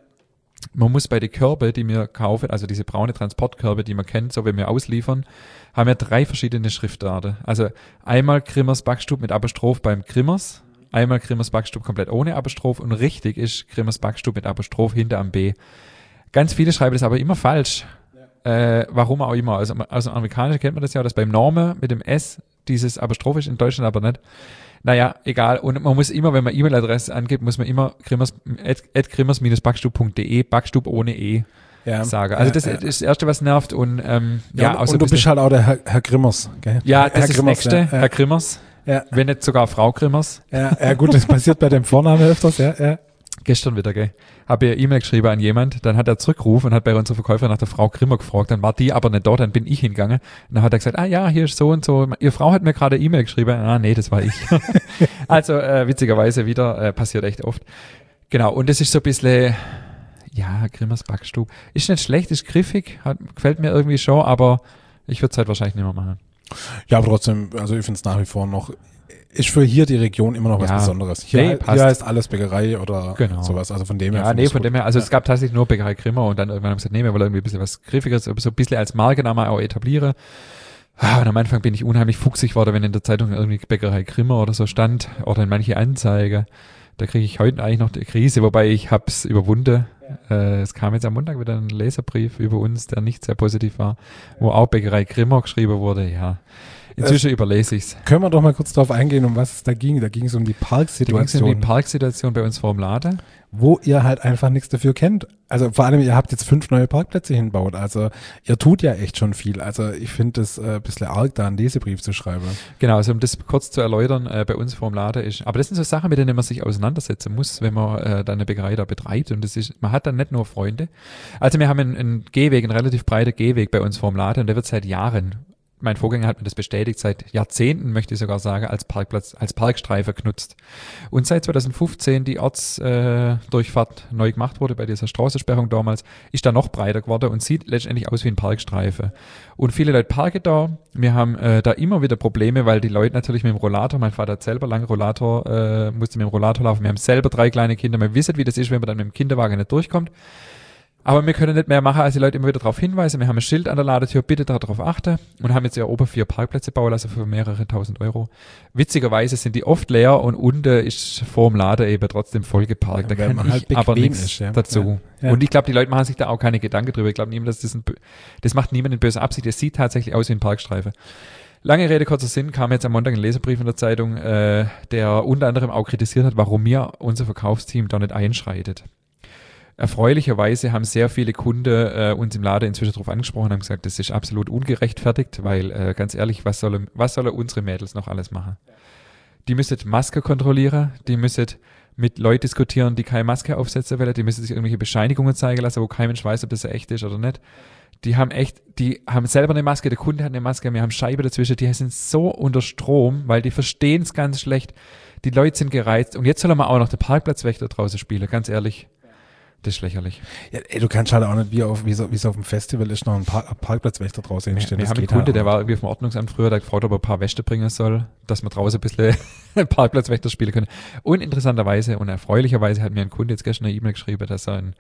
Man muss bei den Körbe, die wir kaufen, also diese braune Transportkörbe, die man kennt, so wie wir ausliefern, haben wir drei verschiedene Schriftarten. Also einmal Grimmers Backstube mit Apostroph beim Grimmers, einmal Grimmers Backstube komplett ohne Apostroph und richtig ist Grimmers Backstube mit Apostroph hinter am B. Ganz viele schreiben das aber immer falsch. Ja. Äh, warum auch immer. Also aus dem Amerikanischen kennt man das ja, dass beim Normen mit dem S dieses Apostroph ist, in Deutschland aber nicht. Naja, egal. Und man muss immer, wenn man E-Mail-Adresse angibt, muss man immer grimmers, at, at grimmers-backstube punkt de, Backstub ohne E, ja, sagen. Also das, ja, ja. ist das Erste, was nervt. Und ähm, ja, ja und, und du bist halt auch der Herr, Herr Grimmers, gell? Ja, das Herr ist Grimmers, das Nächste, ja, ja. Herr Grimmers. Ja. Wenn nicht sogar Frau Grimmers. Ja, ja gut, das passiert bei dem Vornamen öfters, ja, ja. Gestern wieder, gell. Habe ihr E-Mail geschrieben an jemand, dann hat er zurückgerufen und hat bei unserer Verkäuferin nach der Frau Grimmer gefragt, dann war die aber nicht dort, dann bin ich hingegangen und dann hat er gesagt, ah ja, hier ist so und so, Ihre Frau hat mir gerade E-Mail geschrieben, ah nee, das war ich. Also äh, witzigerweise wieder, äh, passiert echt oft. Genau, und das ist so ein bisschen, ja, Grimmers Backstube, ist nicht schlecht, ist griffig, hat, gefällt mir irgendwie schon, aber ich würde es halt wahrscheinlich nicht mehr machen. Ja, aber trotzdem, also ich finde es nach wie vor noch, ist für hier die Region immer noch was ja, Besonderes. Hier, nee, hier heißt alles Bäckerei oder genau. sowas. Also von dem her. Ja, nee, von dem her. Also ja. es gab tatsächlich nur Bäckerei Grimmer und dann irgendwann haben wir gesagt, nee, wir wollen irgendwie ein bisschen was Griffiges, so ein bisschen als Markenname auch etablieren. Und am Anfang bin ich unheimlich fuchsig geworden, wenn in der Zeitung irgendwie Bäckerei Grimmer oder so stand oder in manche Anzeige. Da kriege ich heute eigentlich noch die Krise, wobei ich habe es überwunden. Ja. Äh, es kam jetzt am Montag wieder ein Leserbrief über uns, der nicht sehr positiv war, wo auch Bäckerei Grimmer geschrieben wurde, ja. Inzwischen äh, überlese ich es. Können wir doch mal kurz darauf eingehen, um was es da ging. Da ging es um die Parksituation. Da ging es um die Parksituation bei uns vor dem Laden. Wo ihr halt einfach nichts dafür kennt. Also vor allem, ihr habt jetzt fünf neue Parkplätze hinbaut. Also ihr tut ja echt schon viel. Also ich finde es äh, ein bisschen arg, da einen Lesebrief zu schreiben. Genau, also um das kurz zu erläutern, äh, bei uns vor dem Laden ist, aber das sind so Sachen, mit denen man sich auseinandersetzen muss, wenn man äh, da eine Bäckerei da betreibt. Und das ist, man hat dann nicht nur Freunde. Also wir haben einen, einen Gehweg, einen relativ breiten Gehweg bei uns vor dem Laden und der wird seit Jahren, mein Vorgänger hat mir das bestätigt, seit Jahrzehnten, möchte ich sogar sagen, als Parkplatz, als Parkstreife genutzt. Und seit zwanzig fünfzehn die Ortsdurchfahrt äh, neu gemacht wurde, bei dieser Straßensperrung damals, ist da noch breiter geworden und sieht letztendlich aus wie ein Parkstreife. Und viele Leute parken da. Wir haben äh, da immer wieder Probleme, weil die Leute natürlich mit dem Rollator, mein Vater hat selber lange Rollator, äh, musste mit dem Rollator laufen. Wir haben selber drei kleine Kinder. Wir wissen, wie das ist, wenn man dann mit dem Kinderwagen nicht durchkommt. Aber wir können nicht mehr machen, als die Leute immer wieder darauf hinweisen. Wir haben ein Schild an der Ladetür, bitte darauf achten. Und haben jetzt ja oben vier Parkplätze bauen lassen für mehrere tausend Euro. Witzigerweise sind die oft leer und unten ist vor dem Laden eben trotzdem voll geparkt. Ja, da kann ich halt aber nichts ja. dazu. Ja. Ja. Und ich glaube, die Leute machen sich da auch keine Gedanken drüber. Ich glaube niemand, dass das, ein, das macht niemand in böser Absicht. Das sieht tatsächlich aus wie ein Parkstreife. Lange Rede, kurzer Sinn, kam jetzt am Montag ein Leserbrief in der Zeitung, äh, der unter anderem auch kritisiert hat, warum mir unser Verkaufsteam da nicht einschreitet. Erfreulicherweise haben sehr viele Kunden äh, uns im Laden inzwischen darauf angesprochen und haben gesagt, das ist absolut ungerechtfertigt, weil äh, ganz ehrlich, was sollen was soll unsere Mädels noch alles machen? Die müssen Maske kontrollieren, die müssen mit Leuten diskutieren, die keine Maske aufsetzen wollen, die müssen sich irgendwelche Bescheinigungen zeigen lassen, wo kein Mensch weiß, ob das echt ist oder nicht. Die haben echt, die haben selber eine Maske, der Kunde hat eine Maske, wir haben Scheibe dazwischen, die sind so unter Strom, weil die verstehen es ganz schlecht. Die Leute sind gereizt und jetzt soll man auch noch den Parkplatzwächter draußen spielen, ganz ehrlich. Das ist lächerlich. Ja, ey, du kannst halt auch nicht, wie auf, wie so, wie so auf dem Festival ist, noch ein Park, Parkplatzwächter draußen hinstellen. Wir, wir haben einen Kunde, halt der war irgendwie auf dem Ordnungsamt früher, der gefragt, ob er ein paar Wäsche bringen soll, dass wir draußen ein bisschen Parkplatzwächter spielen können. Und interessanterweise und erfreulicherweise hat mir ein Kunde jetzt gestern eine E-Mail geschrieben, dass er ein,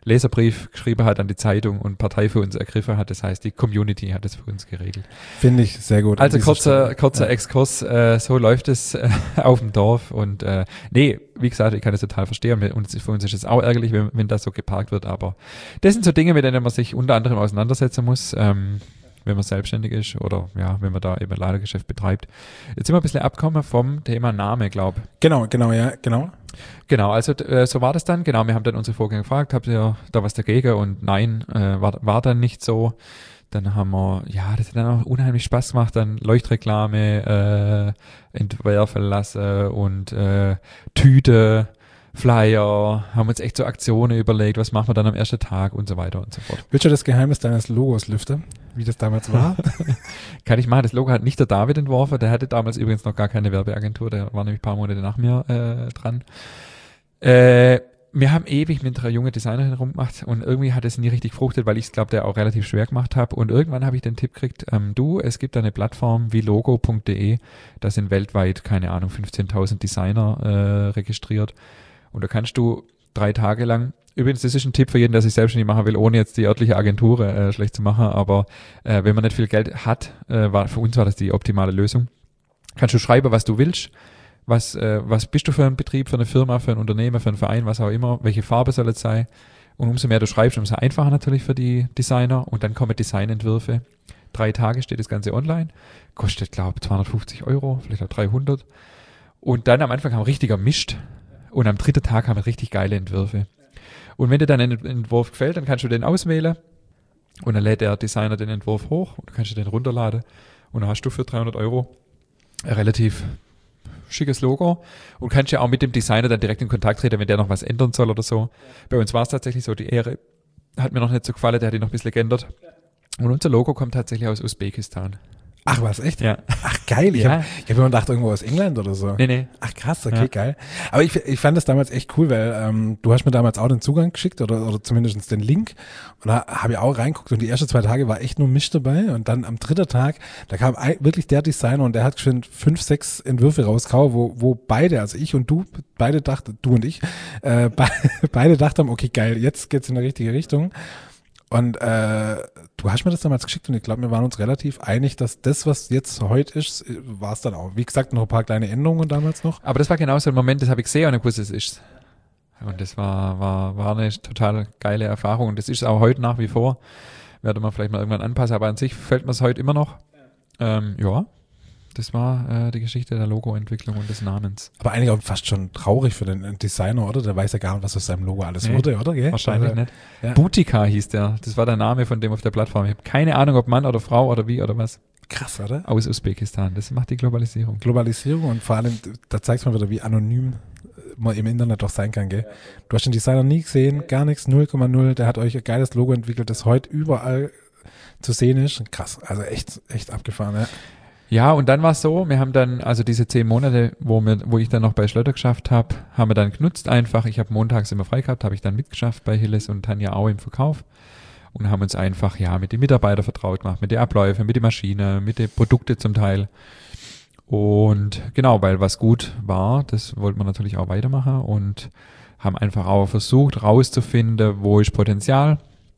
Leserbrief geschrieben hat an die Zeitung und Partei für uns ergriffen hat. Das heißt, die Community hat es für uns geregelt. Finde ich sehr gut. Also kurzer, kurzer ja. Exkurs, äh, so läuft es äh, auf dem Dorf und äh, nee, wie gesagt, ich kann das total verstehen und für uns ist es auch ärgerlich, wenn, wenn das so geparkt wird, aber das sind so Dinge, mit denen man sich unter anderem auseinandersetzen muss, ähm, wenn man selbstständig ist oder ja, wenn man da eben ein Ladengeschäft betreibt. Jetzt sind wir ein bisschen abgekommen vom Thema Name, glaube ich. Genau, genau, ja, genau. Genau, also äh, so war das dann. Genau, wir haben dann unsere Vorgänger gefragt, habt ihr da was dagegen? Und nein, äh, war, war dann nicht so. Dann haben wir, ja, das hat dann auch unheimlich Spaß gemacht, dann Leuchtreklame äh, entwerfen lassen und äh, Tüte, Flyer, haben uns echt so Aktionen überlegt, was machen wir dann am ersten Tag und so weiter und so fort. Willst du das Geheimnis deines Logos lüften, wie das damals war? Kann ich machen. Das Logo hat nicht der David entworfen, der hatte damals übrigens noch gar keine Werbeagentur, der war nämlich ein paar Monate nach mir äh, dran. Äh, wir haben ewig mit einer jungen Designerin rumgemacht und irgendwie hat es nie richtig fruchtet, weil ich es, glaube der auch relativ schwer gemacht habe. Und irgendwann habe ich den Tipp gekriegt, ähm, du, es gibt eine Plattform wie logo punkt de, da sind weltweit, keine Ahnung, fünfzehntausend Designer äh, registriert. Und da kannst du drei Tage lang, übrigens, das ist ein Tipp für jeden, der sich selbstständig machen will, ohne jetzt die örtliche Agentur äh, schlecht zu machen, aber äh, wenn man nicht viel Geld hat, äh, war, für uns war das die optimale Lösung, kannst du schreiben, was du willst, was, äh, was bist du für ein Betrieb, für eine Firma, für ein Unternehmen, für einen Verein, was auch immer, welche Farbe soll es sein und umso mehr du schreibst, umso einfacher natürlich für die Designer und dann kommen Designentwürfe. Drei Tage steht das Ganze online, kostet, glaube ich, zweihundertfünfzig Euro, vielleicht auch dreihundert und dann am Anfang haben wir richtiger Mist. Und am dritten Tag haben wir richtig geile Entwürfe. Und wenn dir dann ein Entwurf gefällt, dann kannst du den auswählen und dann lädt der Designer den Entwurf hoch und dann kannst du den runterladen und dann hast du für dreihundert Euro ein relativ schickes Logo und kannst ja auch mit dem Designer dann direkt in Kontakt treten, wenn der noch was ändern soll oder so. Bei uns war es tatsächlich so, die Ehre hat mir noch nicht so gefallen, der hat ihn noch ein bisschen geändert. Und unser Logo kommt tatsächlich aus Usbekistan. Ach, was, echt? Ja. Ach, geil. Ich ja. habe hab immer gedacht, irgendwo aus England oder so. Nee, nee. Ach, krass, okay, ja. geil. Aber ich, ich fand das damals echt cool, weil ähm, du hast mir damals auch den Zugang geschickt oder, oder zumindest den Link und da habe ich auch reingeguckt und die ersten zwei Tage war echt nur Misch dabei und dann am dritten Tag, da kam ein, wirklich der Designer und der hat schon fünf, sechs Entwürfe rausgehauen, wo, wo beide, also ich und du, beide dachten, du und ich, äh, be- beide dachten, okay, geil, jetzt geht's in die richtige Richtung. Und äh, du hast mir das damals geschickt und ich glaube, wir waren uns relativ einig, dass das, was jetzt heute ist, war es dann auch. Wie gesagt, noch ein paar kleine Änderungen damals noch. Aber das war genau so ein Moment, das habe ich gesehen und ich wusste, es ist. Und das war, war, war eine total geile Erfahrung und das ist auch heute nach wie vor. Werde man vielleicht mal irgendwann anpassen, aber an sich fällt mir es heute immer noch. Ähm, ja, das war äh, die Geschichte der Logoentwicklung und des Namens. Aber eigentlich auch fast schon traurig für den Designer, oder? Der weiß ja gar nicht, was aus seinem Logo alles nee, wurde, oder? Gell? Wahrscheinlich also, nicht. Ja. Butika hieß der. Das war der Name von dem auf der Plattform. Ich habe keine Ahnung, ob Mann oder Frau oder wie oder was. Krass, oder? Aus Usbekistan. Das macht die Globalisierung. Globalisierung und vor allem, da zeigt man wieder, wie anonym man im Internet doch sein kann, gell? Du hast den Designer nie gesehen, gar nichts, null Komma null. Der hat euch ein geiles Logo entwickelt, das heute überall zu sehen ist. Krass, also echt, echt abgefahren, ja. Ja, und dann war es so, wir haben dann, also diese zehn Monate, wo, wir, wo ich dann noch bei Schlötter geschafft habe, haben wir dann genutzt einfach. Ich habe montags immer frei gehabt, habe ich dann mitgeschafft bei Hilles und Tanja auch im Verkauf und haben uns einfach ja mit den Mitarbeitern vertraut gemacht, mit den Abläufen, mit den Maschinen, mit den Produkten zum Teil. Und genau, weil was gut war, das wollten wir natürlich auch weitermachen und haben einfach auch versucht rauszufinden, wo ist Potenzial,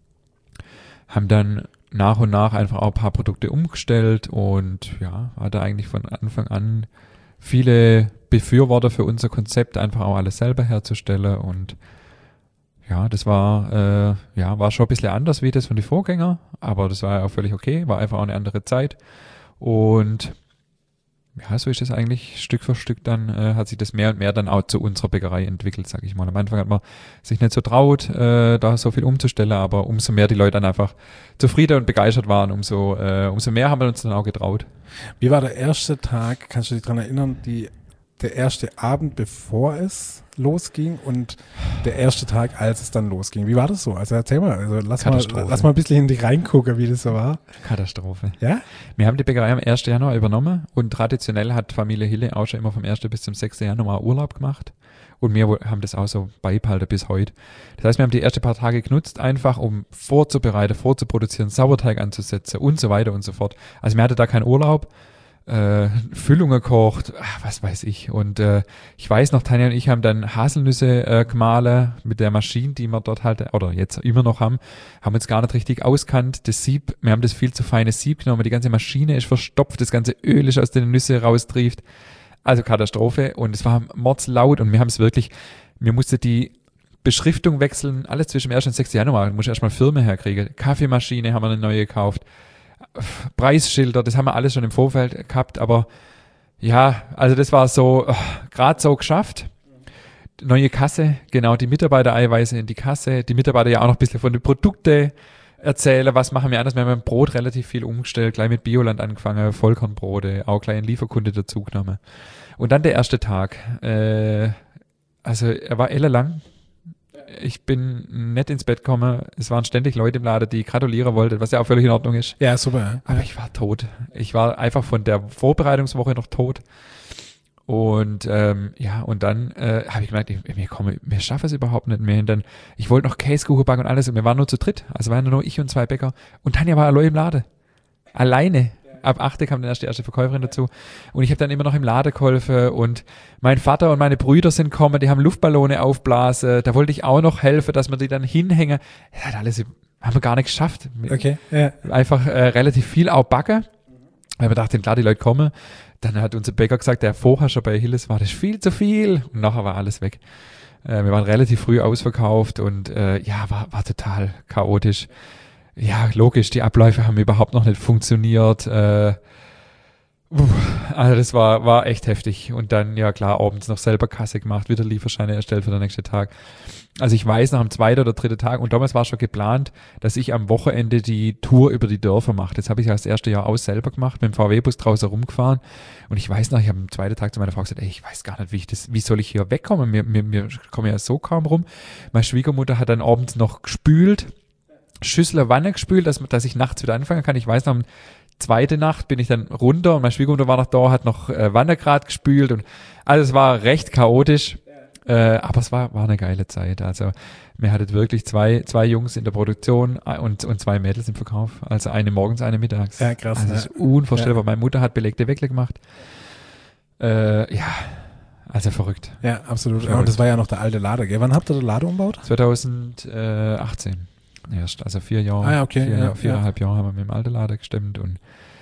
haben dann nach und nach einfach auch ein paar Produkte umgestellt und ja, hatte eigentlich von Anfang an viele Befürworter für unser Konzept, einfach auch alles selber herzustellen und ja, das war äh, ja war schon ein bisschen anders wie das von den Vorgängern, aber das war ja auch völlig okay, war einfach auch eine andere Zeit und ja, so ist es eigentlich Stück für Stück dann, äh, hat sich das mehr und mehr dann auch zu unserer Bäckerei entwickelt, sag ich mal. Am Anfang hat man sich nicht so traut, äh, da so viel umzustellen, aber umso mehr die Leute dann einfach zufrieden und begeistert waren, umso, äh, umso mehr haben wir uns dann auch getraut. Wie war der erste Tag, kannst du dich daran erinnern, die, der erste Abend, bevor es losging und der erste Tag, als es dann losging? Wie war das so? Also erzähl mal, also lass mal, lass mal ein bisschen in dich reingucken, wie das so war. Katastrophe. Ja? Wir haben die Bäckerei am ersten Januar übernommen und traditionell hat Familie Hille auch schon immer vom ersten bis zum sechsten Januar Urlaub gemacht und wir haben das auch so beibehalten bis heute. Das heißt, wir haben die ersten paar Tage genutzt, einfach um vorzubereiten, vorzuproduzieren, Sauerteig anzusetzen und so weiter und so fort. Also wir hatten da keinen Urlaub. äh, Füllungen kocht, ach, was weiß ich. Und äh, ich weiß noch, Tanja und ich haben dann Haselnüsse äh, gemahlen mit der Maschine, die wir dort halt, oder jetzt immer noch haben, haben uns gar nicht richtig auskannt. Das Sieb, wir haben das viel zu feine Sieb genommen, die ganze Maschine ist verstopft, das ganze Öl ist aus den Nüsse raustrieft. Also Katastrophe. Und es war mordslaut und wir haben es wirklich, wir mussten die Beschriftung wechseln, alles zwischen dem ersten und sechsten Januar, du musst erstmal Firma herkriegen. Kaffeemaschine haben wir eine neue gekauft. Preisschilder, das haben wir alles schon im Vorfeld gehabt, aber ja, also das war so oh, gerade so geschafft. Neue Kasse, genau, die Mitarbeiter-Eiweiße in die Kasse, die Mitarbeiter ja auch noch ein bisschen von den Produkten erzählen, was machen wir anders. Wir haben beim Brot relativ viel umgestellt, gleich mit Bioland angefangen, Vollkornbrote, auch gleich einen Lieferkunde dazu genommen. Und dann der erste Tag, äh, also er war ellenlang. Ich bin nicht ins Bett gekommen. Es waren ständig Leute im Laden, die gratulieren wollten, was ja auch völlig in Ordnung ist. Ja, super. Ja. Aber ich war tot. Ich war einfach von der Vorbereitungswoche noch tot. Und ähm, ja, und dann äh, habe ich gemerkt, ich, wir, kommen, wir schaffen es überhaupt nicht mehr. Und dann, ich wollte noch Käsekuchen backen und alles. Und wir waren nur zu dritt. Also waren nur ich und zwei Bäcker. Und Tanja war allein im Laden. Alleine. Ab acht kam dann erst die erste Verkäuferin dazu. Und ich habe dann immer noch im Laden geholfen. Und mein Vater und meine Brüder sind gekommen, die haben Luftballone aufblasen. Da wollte ich auch noch helfen, dass wir die dann hinhängen. Das hat alles, haben wir gar nicht geschafft. Okay, ja. Einfach äh, relativ viel auch backen. Weil wir dachten, klar, die Leute kommen. Dann hat unser Bäcker gesagt, der vorher schon bei Hilles war, das ist viel zu viel. Und nachher war alles weg. Äh, wir waren relativ früh ausverkauft und äh, ja, war, war total chaotisch. Ja, logisch, die Abläufe haben überhaupt noch nicht funktioniert. Äh, also das war war echt heftig. Und dann, ja klar, abends noch selber Kasse gemacht, wieder Lieferscheine erstellt für den nächsten Tag. Also ich weiß, nach dem zweiten oder dritten Tag, und damals war schon geplant, dass ich am Wochenende die Tour über die Dörfer mache. Das habe ich das erste Jahr aus selber gemacht, mit dem V W-Bus draußen rumgefahren. Und ich weiß noch, ich habe am zweiten Tag zu meiner Frau gesagt, ey, ich weiß gar nicht, wie ich das, wie soll ich hier wegkommen? Wir, wir, wir kommen ja so kaum rum. Meine Schwiegermutter hat dann abends noch gespült, Schüssel Wanne gespült, dass, dass ich nachts wieder anfangen kann. Ich weiß noch, am zweite Nacht bin ich dann runter und meine Schwiegermutter war noch da, hat noch äh, Wanne gerade gespült und alles war recht chaotisch, äh, aber es war, war eine geile Zeit. Also wir hatten wirklich zwei, zwei Jungs in der Produktion und, und zwei Mädels im Verkauf, also eine morgens, eine mittags. Ja, krass. Also das ist unvorstellbar. Ja. Meine Mutter hat belegte Weckle gemacht. Äh, ja, also verrückt. Ja, absolut. Verrückt. Und das war ja noch der alte Lade, gell? Wann habt ihr den Lade umgebaut? zwanzig achtzehn. Erst, also vier Jahre, ah, ja, okay. vier, ja, viereinhalb ja. Jahre haben wir mit dem alten Laden gestemmt und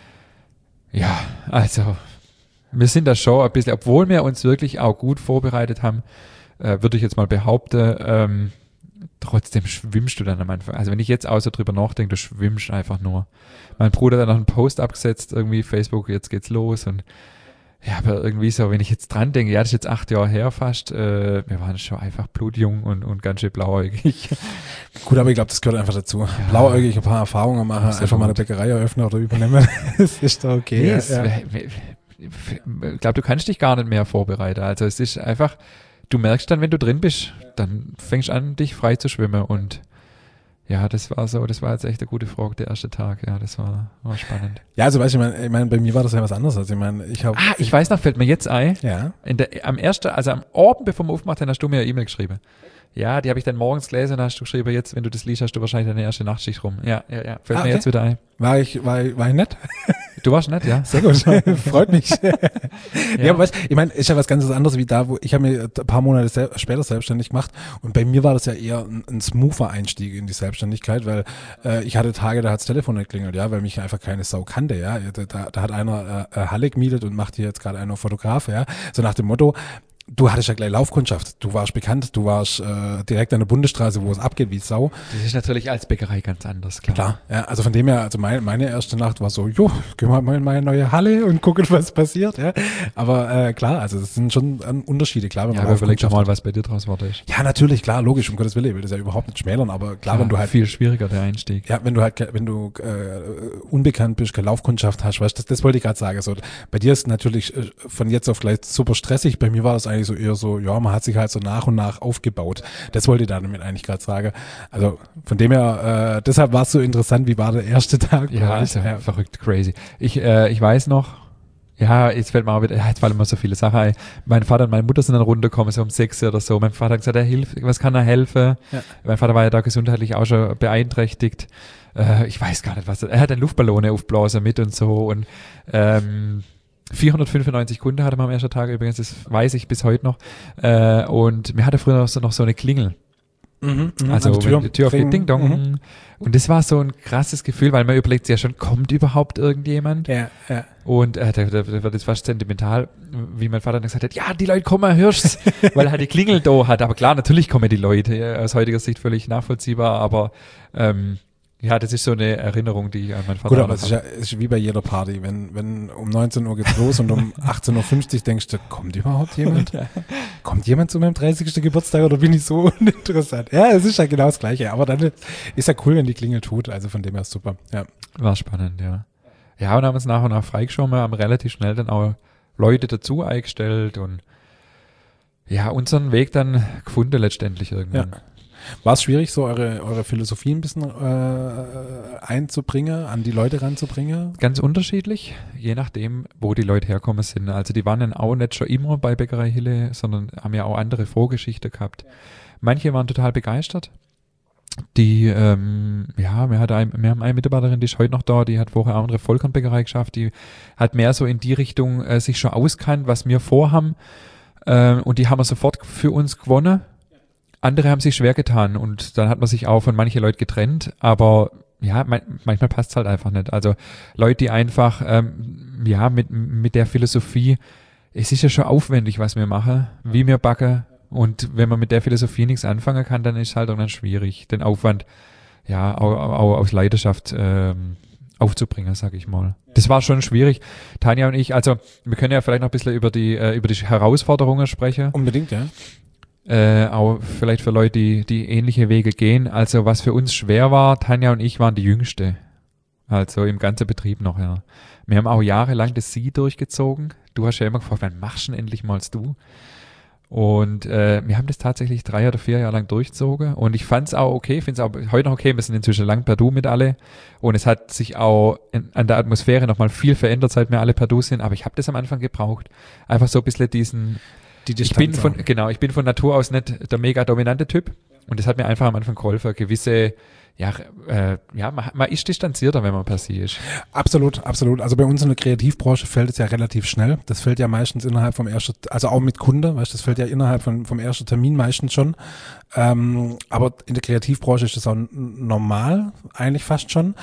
ja, also wir sind da schon ein bisschen, obwohl wir uns wirklich auch gut vorbereitet haben, äh, würde ich jetzt mal behaupten, ähm, trotzdem schwimmst du dann am Anfang. Also wenn ich jetzt auch so drüber nachdenke, du schwimmst einfach nur. Mein Bruder hat dann noch einen Post abgesetzt, irgendwie Facebook, jetzt geht's los und ja, aber irgendwie so, wenn ich jetzt dran denke, ja, das ist jetzt acht Jahre her fast, äh, wir waren schon einfach blutjung und, und ganz schön blauäugig. Gut, aber ich glaube, das gehört einfach dazu. Ja. Blauäugig, ein paar Erfahrungen machen, absolut. Einfach mal eine Bäckerei eröffnen oder übernehmen. Das ist doch okay. Nee, ja, ja. Ich glaube, du kannst dich gar nicht mehr vorbereiten. Also es ist einfach, du merkst dann, wenn du drin bist, dann fängst du an, dich frei zu schwimmen und ja, das war so, das war jetzt echt eine gute Frage, der erste Tag, ja, das war, war spannend. Ja, also weißt du, ich meine, ich mein, bei mir war das ja was anderes, also ich meine, ich habe... Ah, ich weiß noch, fällt mir jetzt ein, ja. in der, am ersten, also am Abend, bevor wir aufgemacht haben, hast du mir eine E-Mail geschrieben. Ja, die habe ich dann morgens gelesen und hast du geschrieben, jetzt, wenn du das liest, hast du wahrscheinlich deine erste Nachtschicht rum. Ja, ja, ja, fällt ah, mir okay. jetzt wieder ein. War ich, war ich, war ich nett? Du warst nett, ja. Sehr gut, freut mich. ja. ja, aber weißt, ich meine, ist ja was ganz anderes wie da, wo ich habe mir ein paar Monate sel- später selbstständig gemacht und bei mir war das ja eher ein, ein smoother Einstieg in die Selbstständigkeit, weil äh, ich hatte Tage, da hat das Telefon nicht klingelt, ja, weil mich einfach keine Sau kannte, ja. Da, da, da hat einer äh, Halle gemietet und macht hier jetzt gerade einer Fotograf, ja. So nach dem Motto, du hattest ja gleich Laufkundschaft, du warst bekannt, du warst äh, direkt an der Bundesstraße, wo es abgeht wie Sau. Das ist natürlich als Bäckerei ganz anders, klar. Klar, ja, also von dem her, also meine, meine erste Nacht war so, jo, gehen wir mal in meine neue Halle und gucken, was passiert, ja. Aber äh, klar, also das sind schon ähm, Unterschiede, klar. Wenn ja, man aber überleg doch mal, was bei dir draus war. Ja, natürlich, klar, logisch, um Gottes Willen, ich will das ja überhaupt nicht schmälern, aber klar, ja, wenn du halt... Viel schwieriger, der Einstieg. Ja, wenn du halt, wenn du äh, unbekannt bist, keine Laufkundschaft hast, weißt du, das, das wollte ich gerade sagen. So, bei dir ist natürlich äh, von jetzt auf gleich super stressig, bei mir war das eigentlich so eher so, ja, man hat sich halt so nach und nach aufgebaut. Das wollte ich damit eigentlich gerade sagen. Also von dem her, äh, deshalb war es so interessant, wie war der erste Tag? Ja, also, ja. Verrückt, crazy. Ich, äh, ich weiß noch, ja, jetzt fällt mir auch wieder, ja, jetzt fallen mir so viele Sachen ein. Mein Vater und meine Mutter sind dann runtergekommen, so um sechs oder so. Mein Vater hat gesagt, er hilft, was kann er helfen? Ja. Mein Vater war ja da gesundheitlich auch schon beeinträchtigt. Äh, ich weiß gar nicht, was er, er hat eine Luftballone aufblasen mit und so und ähm, vierhundertfünfundneunzig Kunden hatte man am ersten Tag übrigens, das weiß ich bis heute noch. Äh, und mir hatte früher noch so, noch so eine Klingel. Mhm, mh, Also die Tür, wenn die Tür aufgeht, Ding Dong. Mhm. Und das war so ein krasses Gefühl, weil man überlegt sich ja schon, kommt überhaupt irgendjemand? Ja, ja. Und äh, da, da, da wird es fast sentimental, wie mein Vater dann gesagt hat, ja, die Leute kommen, hörst weil er halt die Klingel da hat. Aber klar, natürlich kommen die Leute, ja, aus heutiger Sicht völlig nachvollziehbar, aber ähm, ja, das ist so eine Erinnerung, die ich an meinen Vater Gut, habe. aber es ist ja ist wie bei jeder Party. Wenn, wenn um neunzehn Uhr geht's los und um achtzehn Uhr fünfzig denkst du, kommt überhaupt jemand? Kommt jemand zu meinem dreißigsten Geburtstag oder bin ich so uninteressant? Ja, es ist ja genau das Gleiche. Aber dann ist ja cool, wenn die Klingel tut. Also von dem her super. Ja. War spannend, ja. Ja, und haben uns nach und nach freigeschoben, haben relativ schnell dann auch Leute dazu eingestellt und ja, unseren Weg dann gefunden letztendlich irgendwann. Ja. War es schwierig, so eure, eure Philosophie ein bisschen äh, einzubringen, an die Leute ranzubringen? Ganz unterschiedlich, je nachdem, wo die Leute herkommen sind. Also die waren dann auch nicht schon immer bei Bäckerei Hille, sondern haben ja auch andere Vorgeschichte gehabt. Manche waren total begeistert. Die, ähm, ja, wir, hat ein, wir haben eine Mitarbeiterin, die ist heute noch da, die hat vorher auch eine Vollkornbäckerei geschafft, die hat mehr so in die Richtung äh, sich schon auskannt, was wir vorhaben. Äh, und die haben wir sofort für uns gewonnen. Andere haben sich schwer getan und dann hat man sich auch von manchen Leuten getrennt, aber ja, man, manchmal passt es halt einfach nicht. Also Leute, die einfach, ähm, ja, mit, mit der Philosophie, es ist ja schon aufwendig, was wir machen, wie wir backen und wenn man mit der Philosophie nichts anfangen kann, dann ist es halt auch dann schwierig, den Aufwand, ja, auch, auch aus Leidenschaft ähm, aufzubringen, sag ich mal. Das war schon schwierig. Tanja und ich, also wir können ja vielleicht noch ein bisschen über die, äh, über die Herausforderungen sprechen. Unbedingt, ja. Äh, auch vielleicht für Leute, die, die ähnliche Wege gehen. Also was für uns schwer war, Tanja und ich waren die Jüngste. Also im ganzen Betrieb noch, ja. Wir haben auch jahrelang das Sie durchgezogen. Du hast ja immer gefragt, wann machst du denn endlich mal du? Und äh, wir haben das tatsächlich drei oder vier Jahre lang durchgezogen. Und ich fand es auch okay, finde es auch heute noch okay. Wir sind inzwischen lang per Du mit alle. Und es hat sich auch in, an der Atmosphäre nochmal viel verändert, seit wir alle per Du sind. Aber ich habe das am Anfang gebraucht. Einfach so ein bisschen diesen... Die ich bin von, genau, ich bin von Natur aus nicht der mega dominante Typ und das hat mir einfach am Anfang geholfen, gewisse, ja, äh, ja, man, man ist distanzierter, wenn man per se ist. Absolut, absolut. Also bei uns in der Kreativbranche fällt es ja relativ schnell. Das fällt ja meistens innerhalb vom ersten, also auch mit Kunde, weißt du, das fällt ja innerhalb von, vom ersten Termin meistens schon. Ähm, aber in der Kreativbranche ist das auch normal, eigentlich fast schon.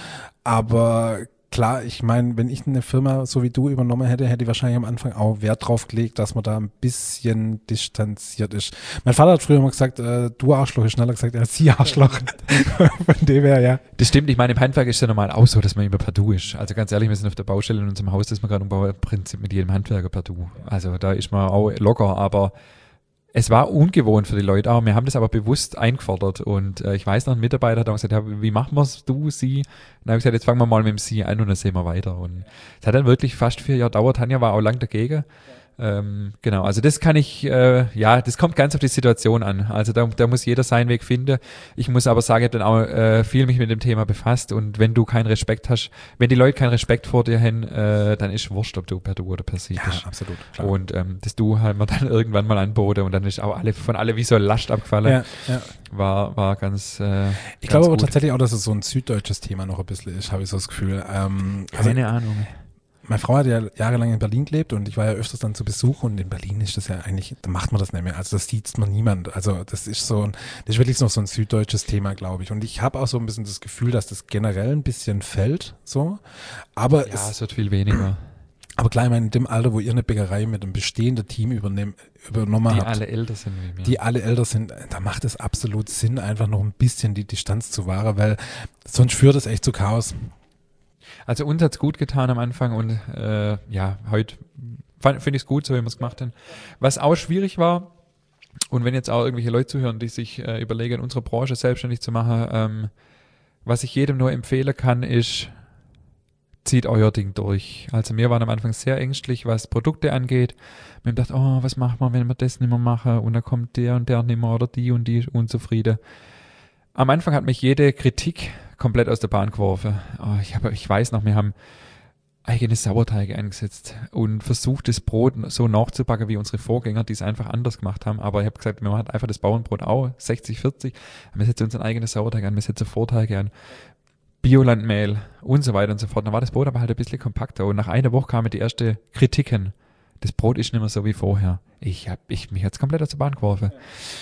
Aber klar, ich meine, wenn ich eine Firma so wie du übernommen hätte, hätte ich wahrscheinlich am Anfang auch Wert drauf gelegt, dass man da ein bisschen distanziert ist. Mein Vater hat früher immer gesagt, äh, du Arschloch, ist schneller gesagt, als sie Arschloch. Von dem her, ja. Das stimmt, ich meine, im Handwerk ist es ja normal auch so, dass man immer per Du ist. Also ganz ehrlich, wir sind auf der Baustelle in unserem Haus, das wir gerade umbauen, im Prinzip mit jedem Handwerker per Du. Also da ist man auch locker, aber es war ungewohnt für die Leute auch. Wir haben das aber bewusst eingefordert. Und äh, ich weiß noch, ein Mitarbeiter hat auch gesagt, ja, wie machen wir es, du, sie? Und dann habe ich gesagt, jetzt fangen wir mal mit dem Sie an und dann sehen wir weiter. Und es hat dann wirklich fast vier Jahre gedauert. Tanja war auch lang dagegen. Ähm, genau, also das kann ich, äh, ja, das kommt ganz auf die Situation an. Also da, da muss jeder seinen Weg finden. Ich muss aber sagen, ich habe dann auch äh, viel mich mit dem Thema befasst und wenn du keinen Respekt hast, wenn die Leute keinen Respekt vor dir haben, äh, dann ist wurscht, ob du per Du oder per Sie Ja, bist. absolut. Klar. Und ähm, das Du haben wir dann irgendwann mal anboten und dann ist auch alle von alle wie so eine Last abgefallen. Ja, ja. War, war ganz äh, Ich ganz glaube aber gut. tatsächlich auch, dass es so ein süddeutsches Thema noch ein bisschen ist, habe ich so das Gefühl. Ähm, also Keine Ahnung. meine Frau hat ja jahrelang in Berlin gelebt und ich war ja öfters dann zu Besuch und in Berlin ist das ja eigentlich, da macht man das nicht mehr. Also das sieht man niemand. Also das ist so ein, das ist wirklich noch so ein süddeutsches Thema, glaube ich. Und ich habe auch so ein bisschen das Gefühl, dass das generell ein bisschen fällt, so. Aber Ja, es, es wird viel weniger. aber klar, ich meine, in dem Alter, wo ihr eine Bäckerei mit einem bestehenden Team übernehm, übernommen Die habt, alle älter sind wie mir. die alle älter sind, da macht es absolut Sinn, einfach noch ein bisschen die Distanz zu wahren, weil sonst führt es echt zu Chaos. Also uns hat's gut getan am Anfang und äh, ja, heute finde ich es gut, so wie wir es gemacht haben. Was auch schwierig war, und wenn jetzt auch irgendwelche Leute zuhören, die sich äh, überlegen, in unserer Branche selbstständig zu machen, ähm, was ich jedem nur empfehlen kann, ist, zieht euer Ding durch. Also wir waren am Anfang sehr ängstlich, was Produkte angeht. Wir haben gedacht, oh, was machen wir, wenn wir das nicht mehr machen und dann kommt der und der nicht mehr oder die und die unzufrieden. Am Anfang hat mich jede Kritik komplett aus der Bahn geworfen. Oh, ich, hab, ich weiß noch, wir haben eigene Sauerteige eingesetzt und versucht, das Brot so nachzubacken wie unsere Vorgänger, die es einfach anders gemacht haben. Aber ich habe gesagt, wir machen einfach das Bauernbrot auch, sechzig vierzig. Wir setzen unseren eigenen Sauerteig an, wir setzen Vorteige an. Biolandmehl und so weiter und so fort. Dann war das Brot aber halt ein bisschen kompakter und nach einer Woche kamen die ersten Kritiken. Das Brot ist nicht mehr so wie vorher. Ich hab, ich, mich hat's komplett aus der Bahn geworfen.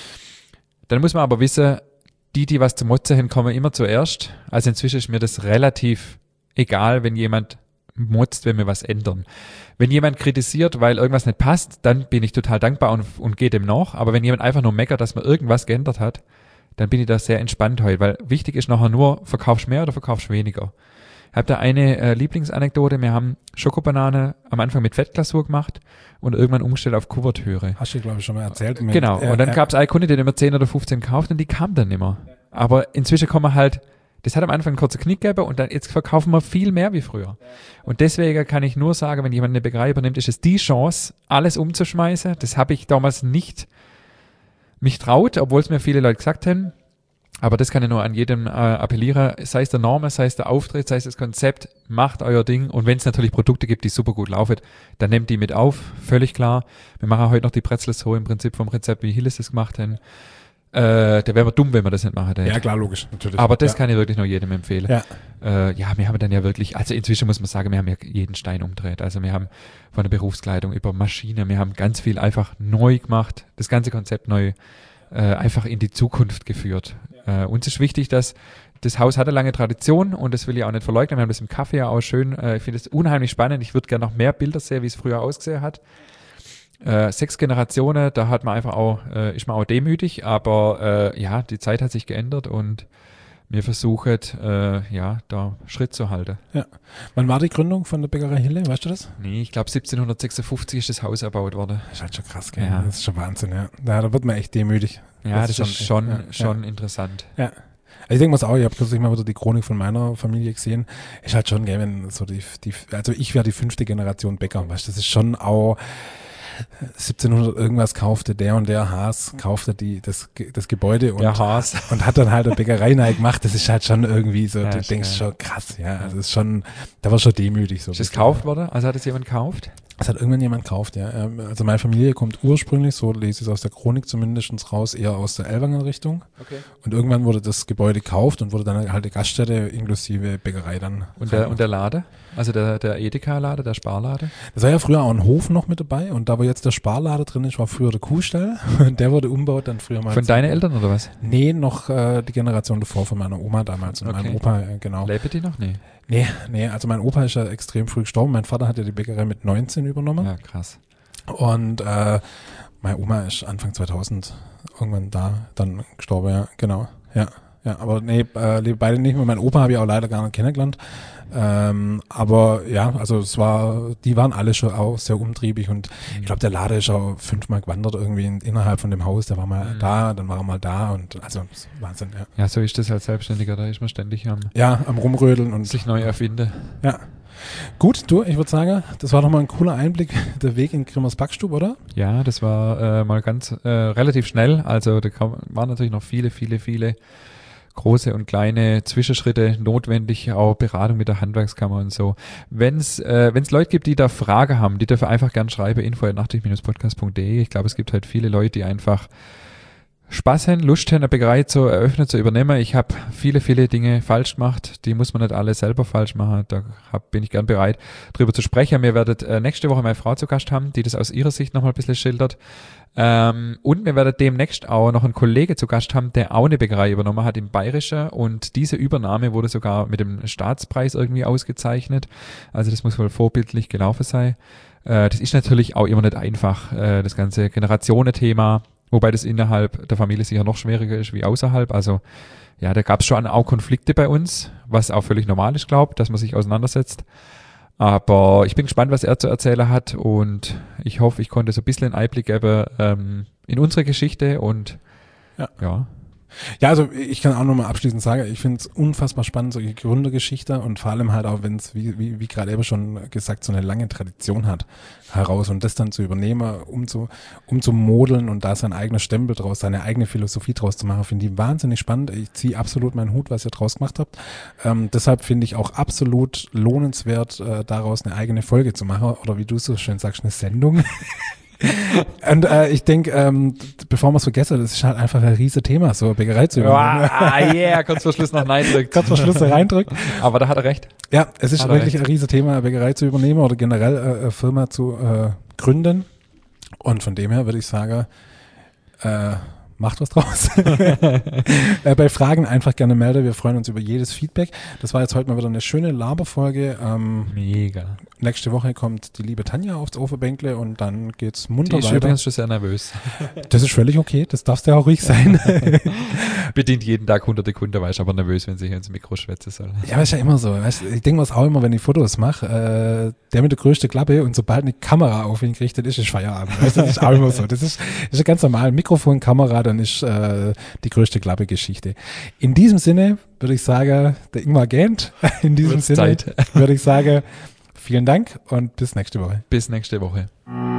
Dann muss man aber wissen, die, die was zum Motzen haben, kommen immer zuerst. Also inzwischen ist mir das relativ egal, wenn jemand motzt, wenn wir was ändern. Wenn jemand kritisiert, weil irgendwas nicht passt, dann bin ich total dankbar und, und gehe dem nach. Aber wenn jemand einfach nur meckert, dass man irgendwas geändert hat, dann bin ich da sehr entspannt heute, weil wichtig ist nachher nur, verkaufst du mehr oder verkaufst du weniger. Ich habe da eine äh, Lieblingsanekdote. Wir haben Schokobanane am Anfang mit Fettglasur gemacht und irgendwann umgestellt auf Kuvertüre. Hast du, glaube ich, schon mal erzählt. Mit, genau. Äh, und dann äh, gab es eine Kunde, die immer zehn oder fünfzehn kauft und die kam dann nicht mehr. Aber inzwischen kommen wir halt, das hat am Anfang einen kurzen Knick gegeben und dann jetzt verkaufen wir viel mehr wie früher. Und deswegen kann ich nur sagen, wenn jemand eine Bäckerei übernimmt, ist es die Chance, alles umzuschmeißen. Das habe ich damals nicht mich traut, obwohl es mir viele Leute gesagt haben. Aber das kann ich nur an jedem äh, appellieren, sei es der Name, sei es der Auftritt, sei es das Konzept, macht euer Ding. Und wenn es natürlich Produkte gibt, die super gut laufen, dann nehmt die mit auf, völlig klar. Wir machen heute noch die Bretzels so im Prinzip vom Rezept, wie Hilles das gemacht haben. Äh, da wären wir dumm, wenn wir das nicht machen. Ja, klar, logisch, natürlich. Aber das ja. kann ich wirklich nur jedem empfehlen. Ja. Äh, ja, wir haben dann ja wirklich, also inzwischen muss man sagen, wir haben ja jeden Stein umdreht. Also wir haben von der Berufskleidung über Maschine, wir haben ganz viel einfach neu gemacht, das ganze Konzept neu äh, einfach in die Zukunft geführt. Äh, uns ist wichtig, dass das Haus hat eine lange Tradition und das will ich auch nicht verleugnen. Wir haben das im Kaffee ja auch schön. Äh, ich finde es unheimlich spannend. Ich würde gerne noch mehr Bilder sehen, wie es früher ausgesehen hat. Äh, sechs Generationen, da hat man einfach auch, äh, ist man auch demütig, aber äh, ja, die Zeit hat sich geändert und wir versuchen, äh, ja, da Schritt zu halten. Ja. Wann war die Gründung von der Bäckerei Hille, weißt du das? Nee, ich glaube siebzehnhundertsechsundfünfzig ist das Haus erbaut worden. Das ist halt schon krass, gell? Ja. Das ist schon Wahnsinn, ja. Da, da wird man echt demütig. Ja, das, das ist schon, ja, schon ja. interessant. Ja. Also ich denke mal auch, ich habe kürzlich mal wieder die Chronik von meiner Familie gesehen. Ist halt schon, gell, wenn so die, die also ich wäre die fünfte Generation Bäcker, weißt du, das ist schon auch siebzehnhundert irgendwas kaufte der und der Haas, kaufte die, das, das Gebäude und, der Haas. und hat dann halt eine Bäckerei neu gemacht. Das ist halt schon irgendwie so, Ja, du denkst schon krass, ja, also es ist schon, da war schon demütig so. Ist das gekauft worden? Also hat es jemand gekauft? Das hat irgendwann jemand gekauft, ja. Also meine Familie kommt ursprünglich, so lese ich es aus der Chronik zumindest raus, eher aus der Ellwanger Richtung. Okay. Und irgendwann wurde das Gebäude gekauft und wurde dann halt eine Gaststätte inklusive Bäckerei dann. Und der, und der Lade? Also der, der Edeka-Lade, der Sparlade? Das war ja früher auch ein Hof noch mit dabei und da wo jetzt der Sparlade drin ist, war früher der Kuhstall. Der wurde umgebaut dann früher mal. Von deinen Eltern oder was? Nee, noch äh, die Generation davor von meiner Oma damals und Okay. meinem Opa, äh, genau. Lebt die noch? Nee. Nee, nee, also mein Opa ist ja extrem früh gestorben. Mein Vater hat ja die Bäckerei mit neunzehn übernommen. Ja, krass. Und äh, meine Oma ist Anfang zweitausend irgendwann da dann gestorben, ja, genau. Ja, ja, aber nee, äh, lebe beide nicht mehr. Mein Opa habe ich auch leider gar nicht kennengelernt. Ähm, aber ja, also es war, die waren alle schon auch sehr umtriebig und ich glaube, der Lade ist auch fünfmal gewandert irgendwie in, innerhalb von dem Haus. Der war mal Mhm. da, dann war er mal da und also das ist Wahnsinn, ja. Ja, so ist das als Selbstständiger, da ist man ständig am Ja, am Rumrödeln und sich neu erfinden. ja. Gut, du, ich würde sagen, das war doch mal ein cooler Einblick, der Weg in Grimmers Backstube, oder? Ja, das war äh, mal ganz äh, relativ schnell. Also da kam, waren natürlich noch viele, viele, viele große und kleine Zwischenschritte notwendig, auch Beratung mit der Handwerkskammer und so. Wenn es äh, wenn's Leute gibt, die da Fragen haben, die dürfen einfach gern schreiben, info at nachtig Bindestrich podcast punkt de. Ich glaube, es gibt halt viele Leute, die einfach Spaß haben, Lust haben, eine Bäckerei zu eröffnen, zu übernehmen. Ich habe viele, viele Dinge falsch gemacht. Die muss man nicht alle selber falsch machen. Da hab, bin ich gern bereit, drüber zu sprechen. Wir werden äh, nächste Woche meine Frau zu Gast haben, die das aus ihrer Sicht nochmal ein bisschen schildert. Ähm, und wir werden demnächst auch noch einen Kollege zu Gast haben, der auch eine Bäckerei übernommen hat im Bayerischen. Und diese Übernahme wurde sogar mit dem Staatspreis irgendwie ausgezeichnet. Also das muss wohl vorbildlich gelaufen sein. Äh, das ist natürlich auch immer nicht einfach, äh, das ganze Generationenthema. Wobei das innerhalb der Familie sicher noch schwieriger ist wie außerhalb. Also ja, da gab es schon auch Konflikte bei uns, was auch völlig normal ist, glaube ich, dass man sich auseinandersetzt. Aber ich bin gespannt, was er zu erzählen hat und ich hoffe, ich konnte so ein bisschen einen Einblick geben ähm, in unsere Geschichte und Ja. ja. Ja, also ich kann auch nochmal abschließend sagen, ich finde es unfassbar spannend, solche Gründergeschichte und vor allem halt auch, wenn es, wie, wie, wie gerade eben schon gesagt, so eine lange Tradition hat heraus und das dann zu übernehmen, um zu, um zu modeln und da sein eigener Stempel draus, seine eigene Philosophie draus zu machen, finde ich wahnsinnig spannend. Ich ziehe absolut meinen Hut, was ihr draus gemacht habt. Ähm, deshalb finde ich auch absolut lohnenswert, äh, daraus eine eigene Folge zu machen oder wie du so schön sagst, eine Sendung. Und äh, ich denke, ähm, bevor wir es vergessen, das ist halt einfach ein riesen Thema, so Bäckerei zu übernehmen. Ah, yeah, kurz vor Schluss noch Nein drückt. Kurz vor Schluss reindrückt. Aber da hat er recht. Ja, es ist Hat er wirklich recht. ein riesen Thema, eine Bäckerei zu übernehmen oder generell äh, eine Firma zu äh, gründen. Und von dem her würde ich sagen, äh, macht was draus. äh, bei Fragen einfach gerne melden. Wir freuen uns über jedes Feedback. Das war jetzt heute mal wieder eine schöne Laberfolge. Ähm, Mega. nächste Woche kommt die liebe Tanja aufs Ofenbänkle und dann geht's Die munter ist weiter. übrigens schon sehr nervös. Das ist völlig okay. Das darfst du ja auch ruhig sein. Bedient jeden Tag hunderte Kunden, war ich aber nervös, wenn sie hier ins Mikro schwätzen soll. Ja, aber ist ja immer so. Weißt, ich denke mir das auch immer, wenn ich Fotos mache, äh, der mit der größten Klappe und sobald eine Kamera auf ihn gerichtet ist, ist Feierabend. Weißt, das ist auch immer so. Das ist, das ist ganz normal. Mikrofon, Kamera, dann ist äh, die größte Klappe-Geschichte. In diesem Sinne würde ich sagen, der Ingmar gähnt. In diesem Wird's Sinne Zeit. würde ich sagen, vielen Dank und bis nächste Woche. Bis nächste Woche.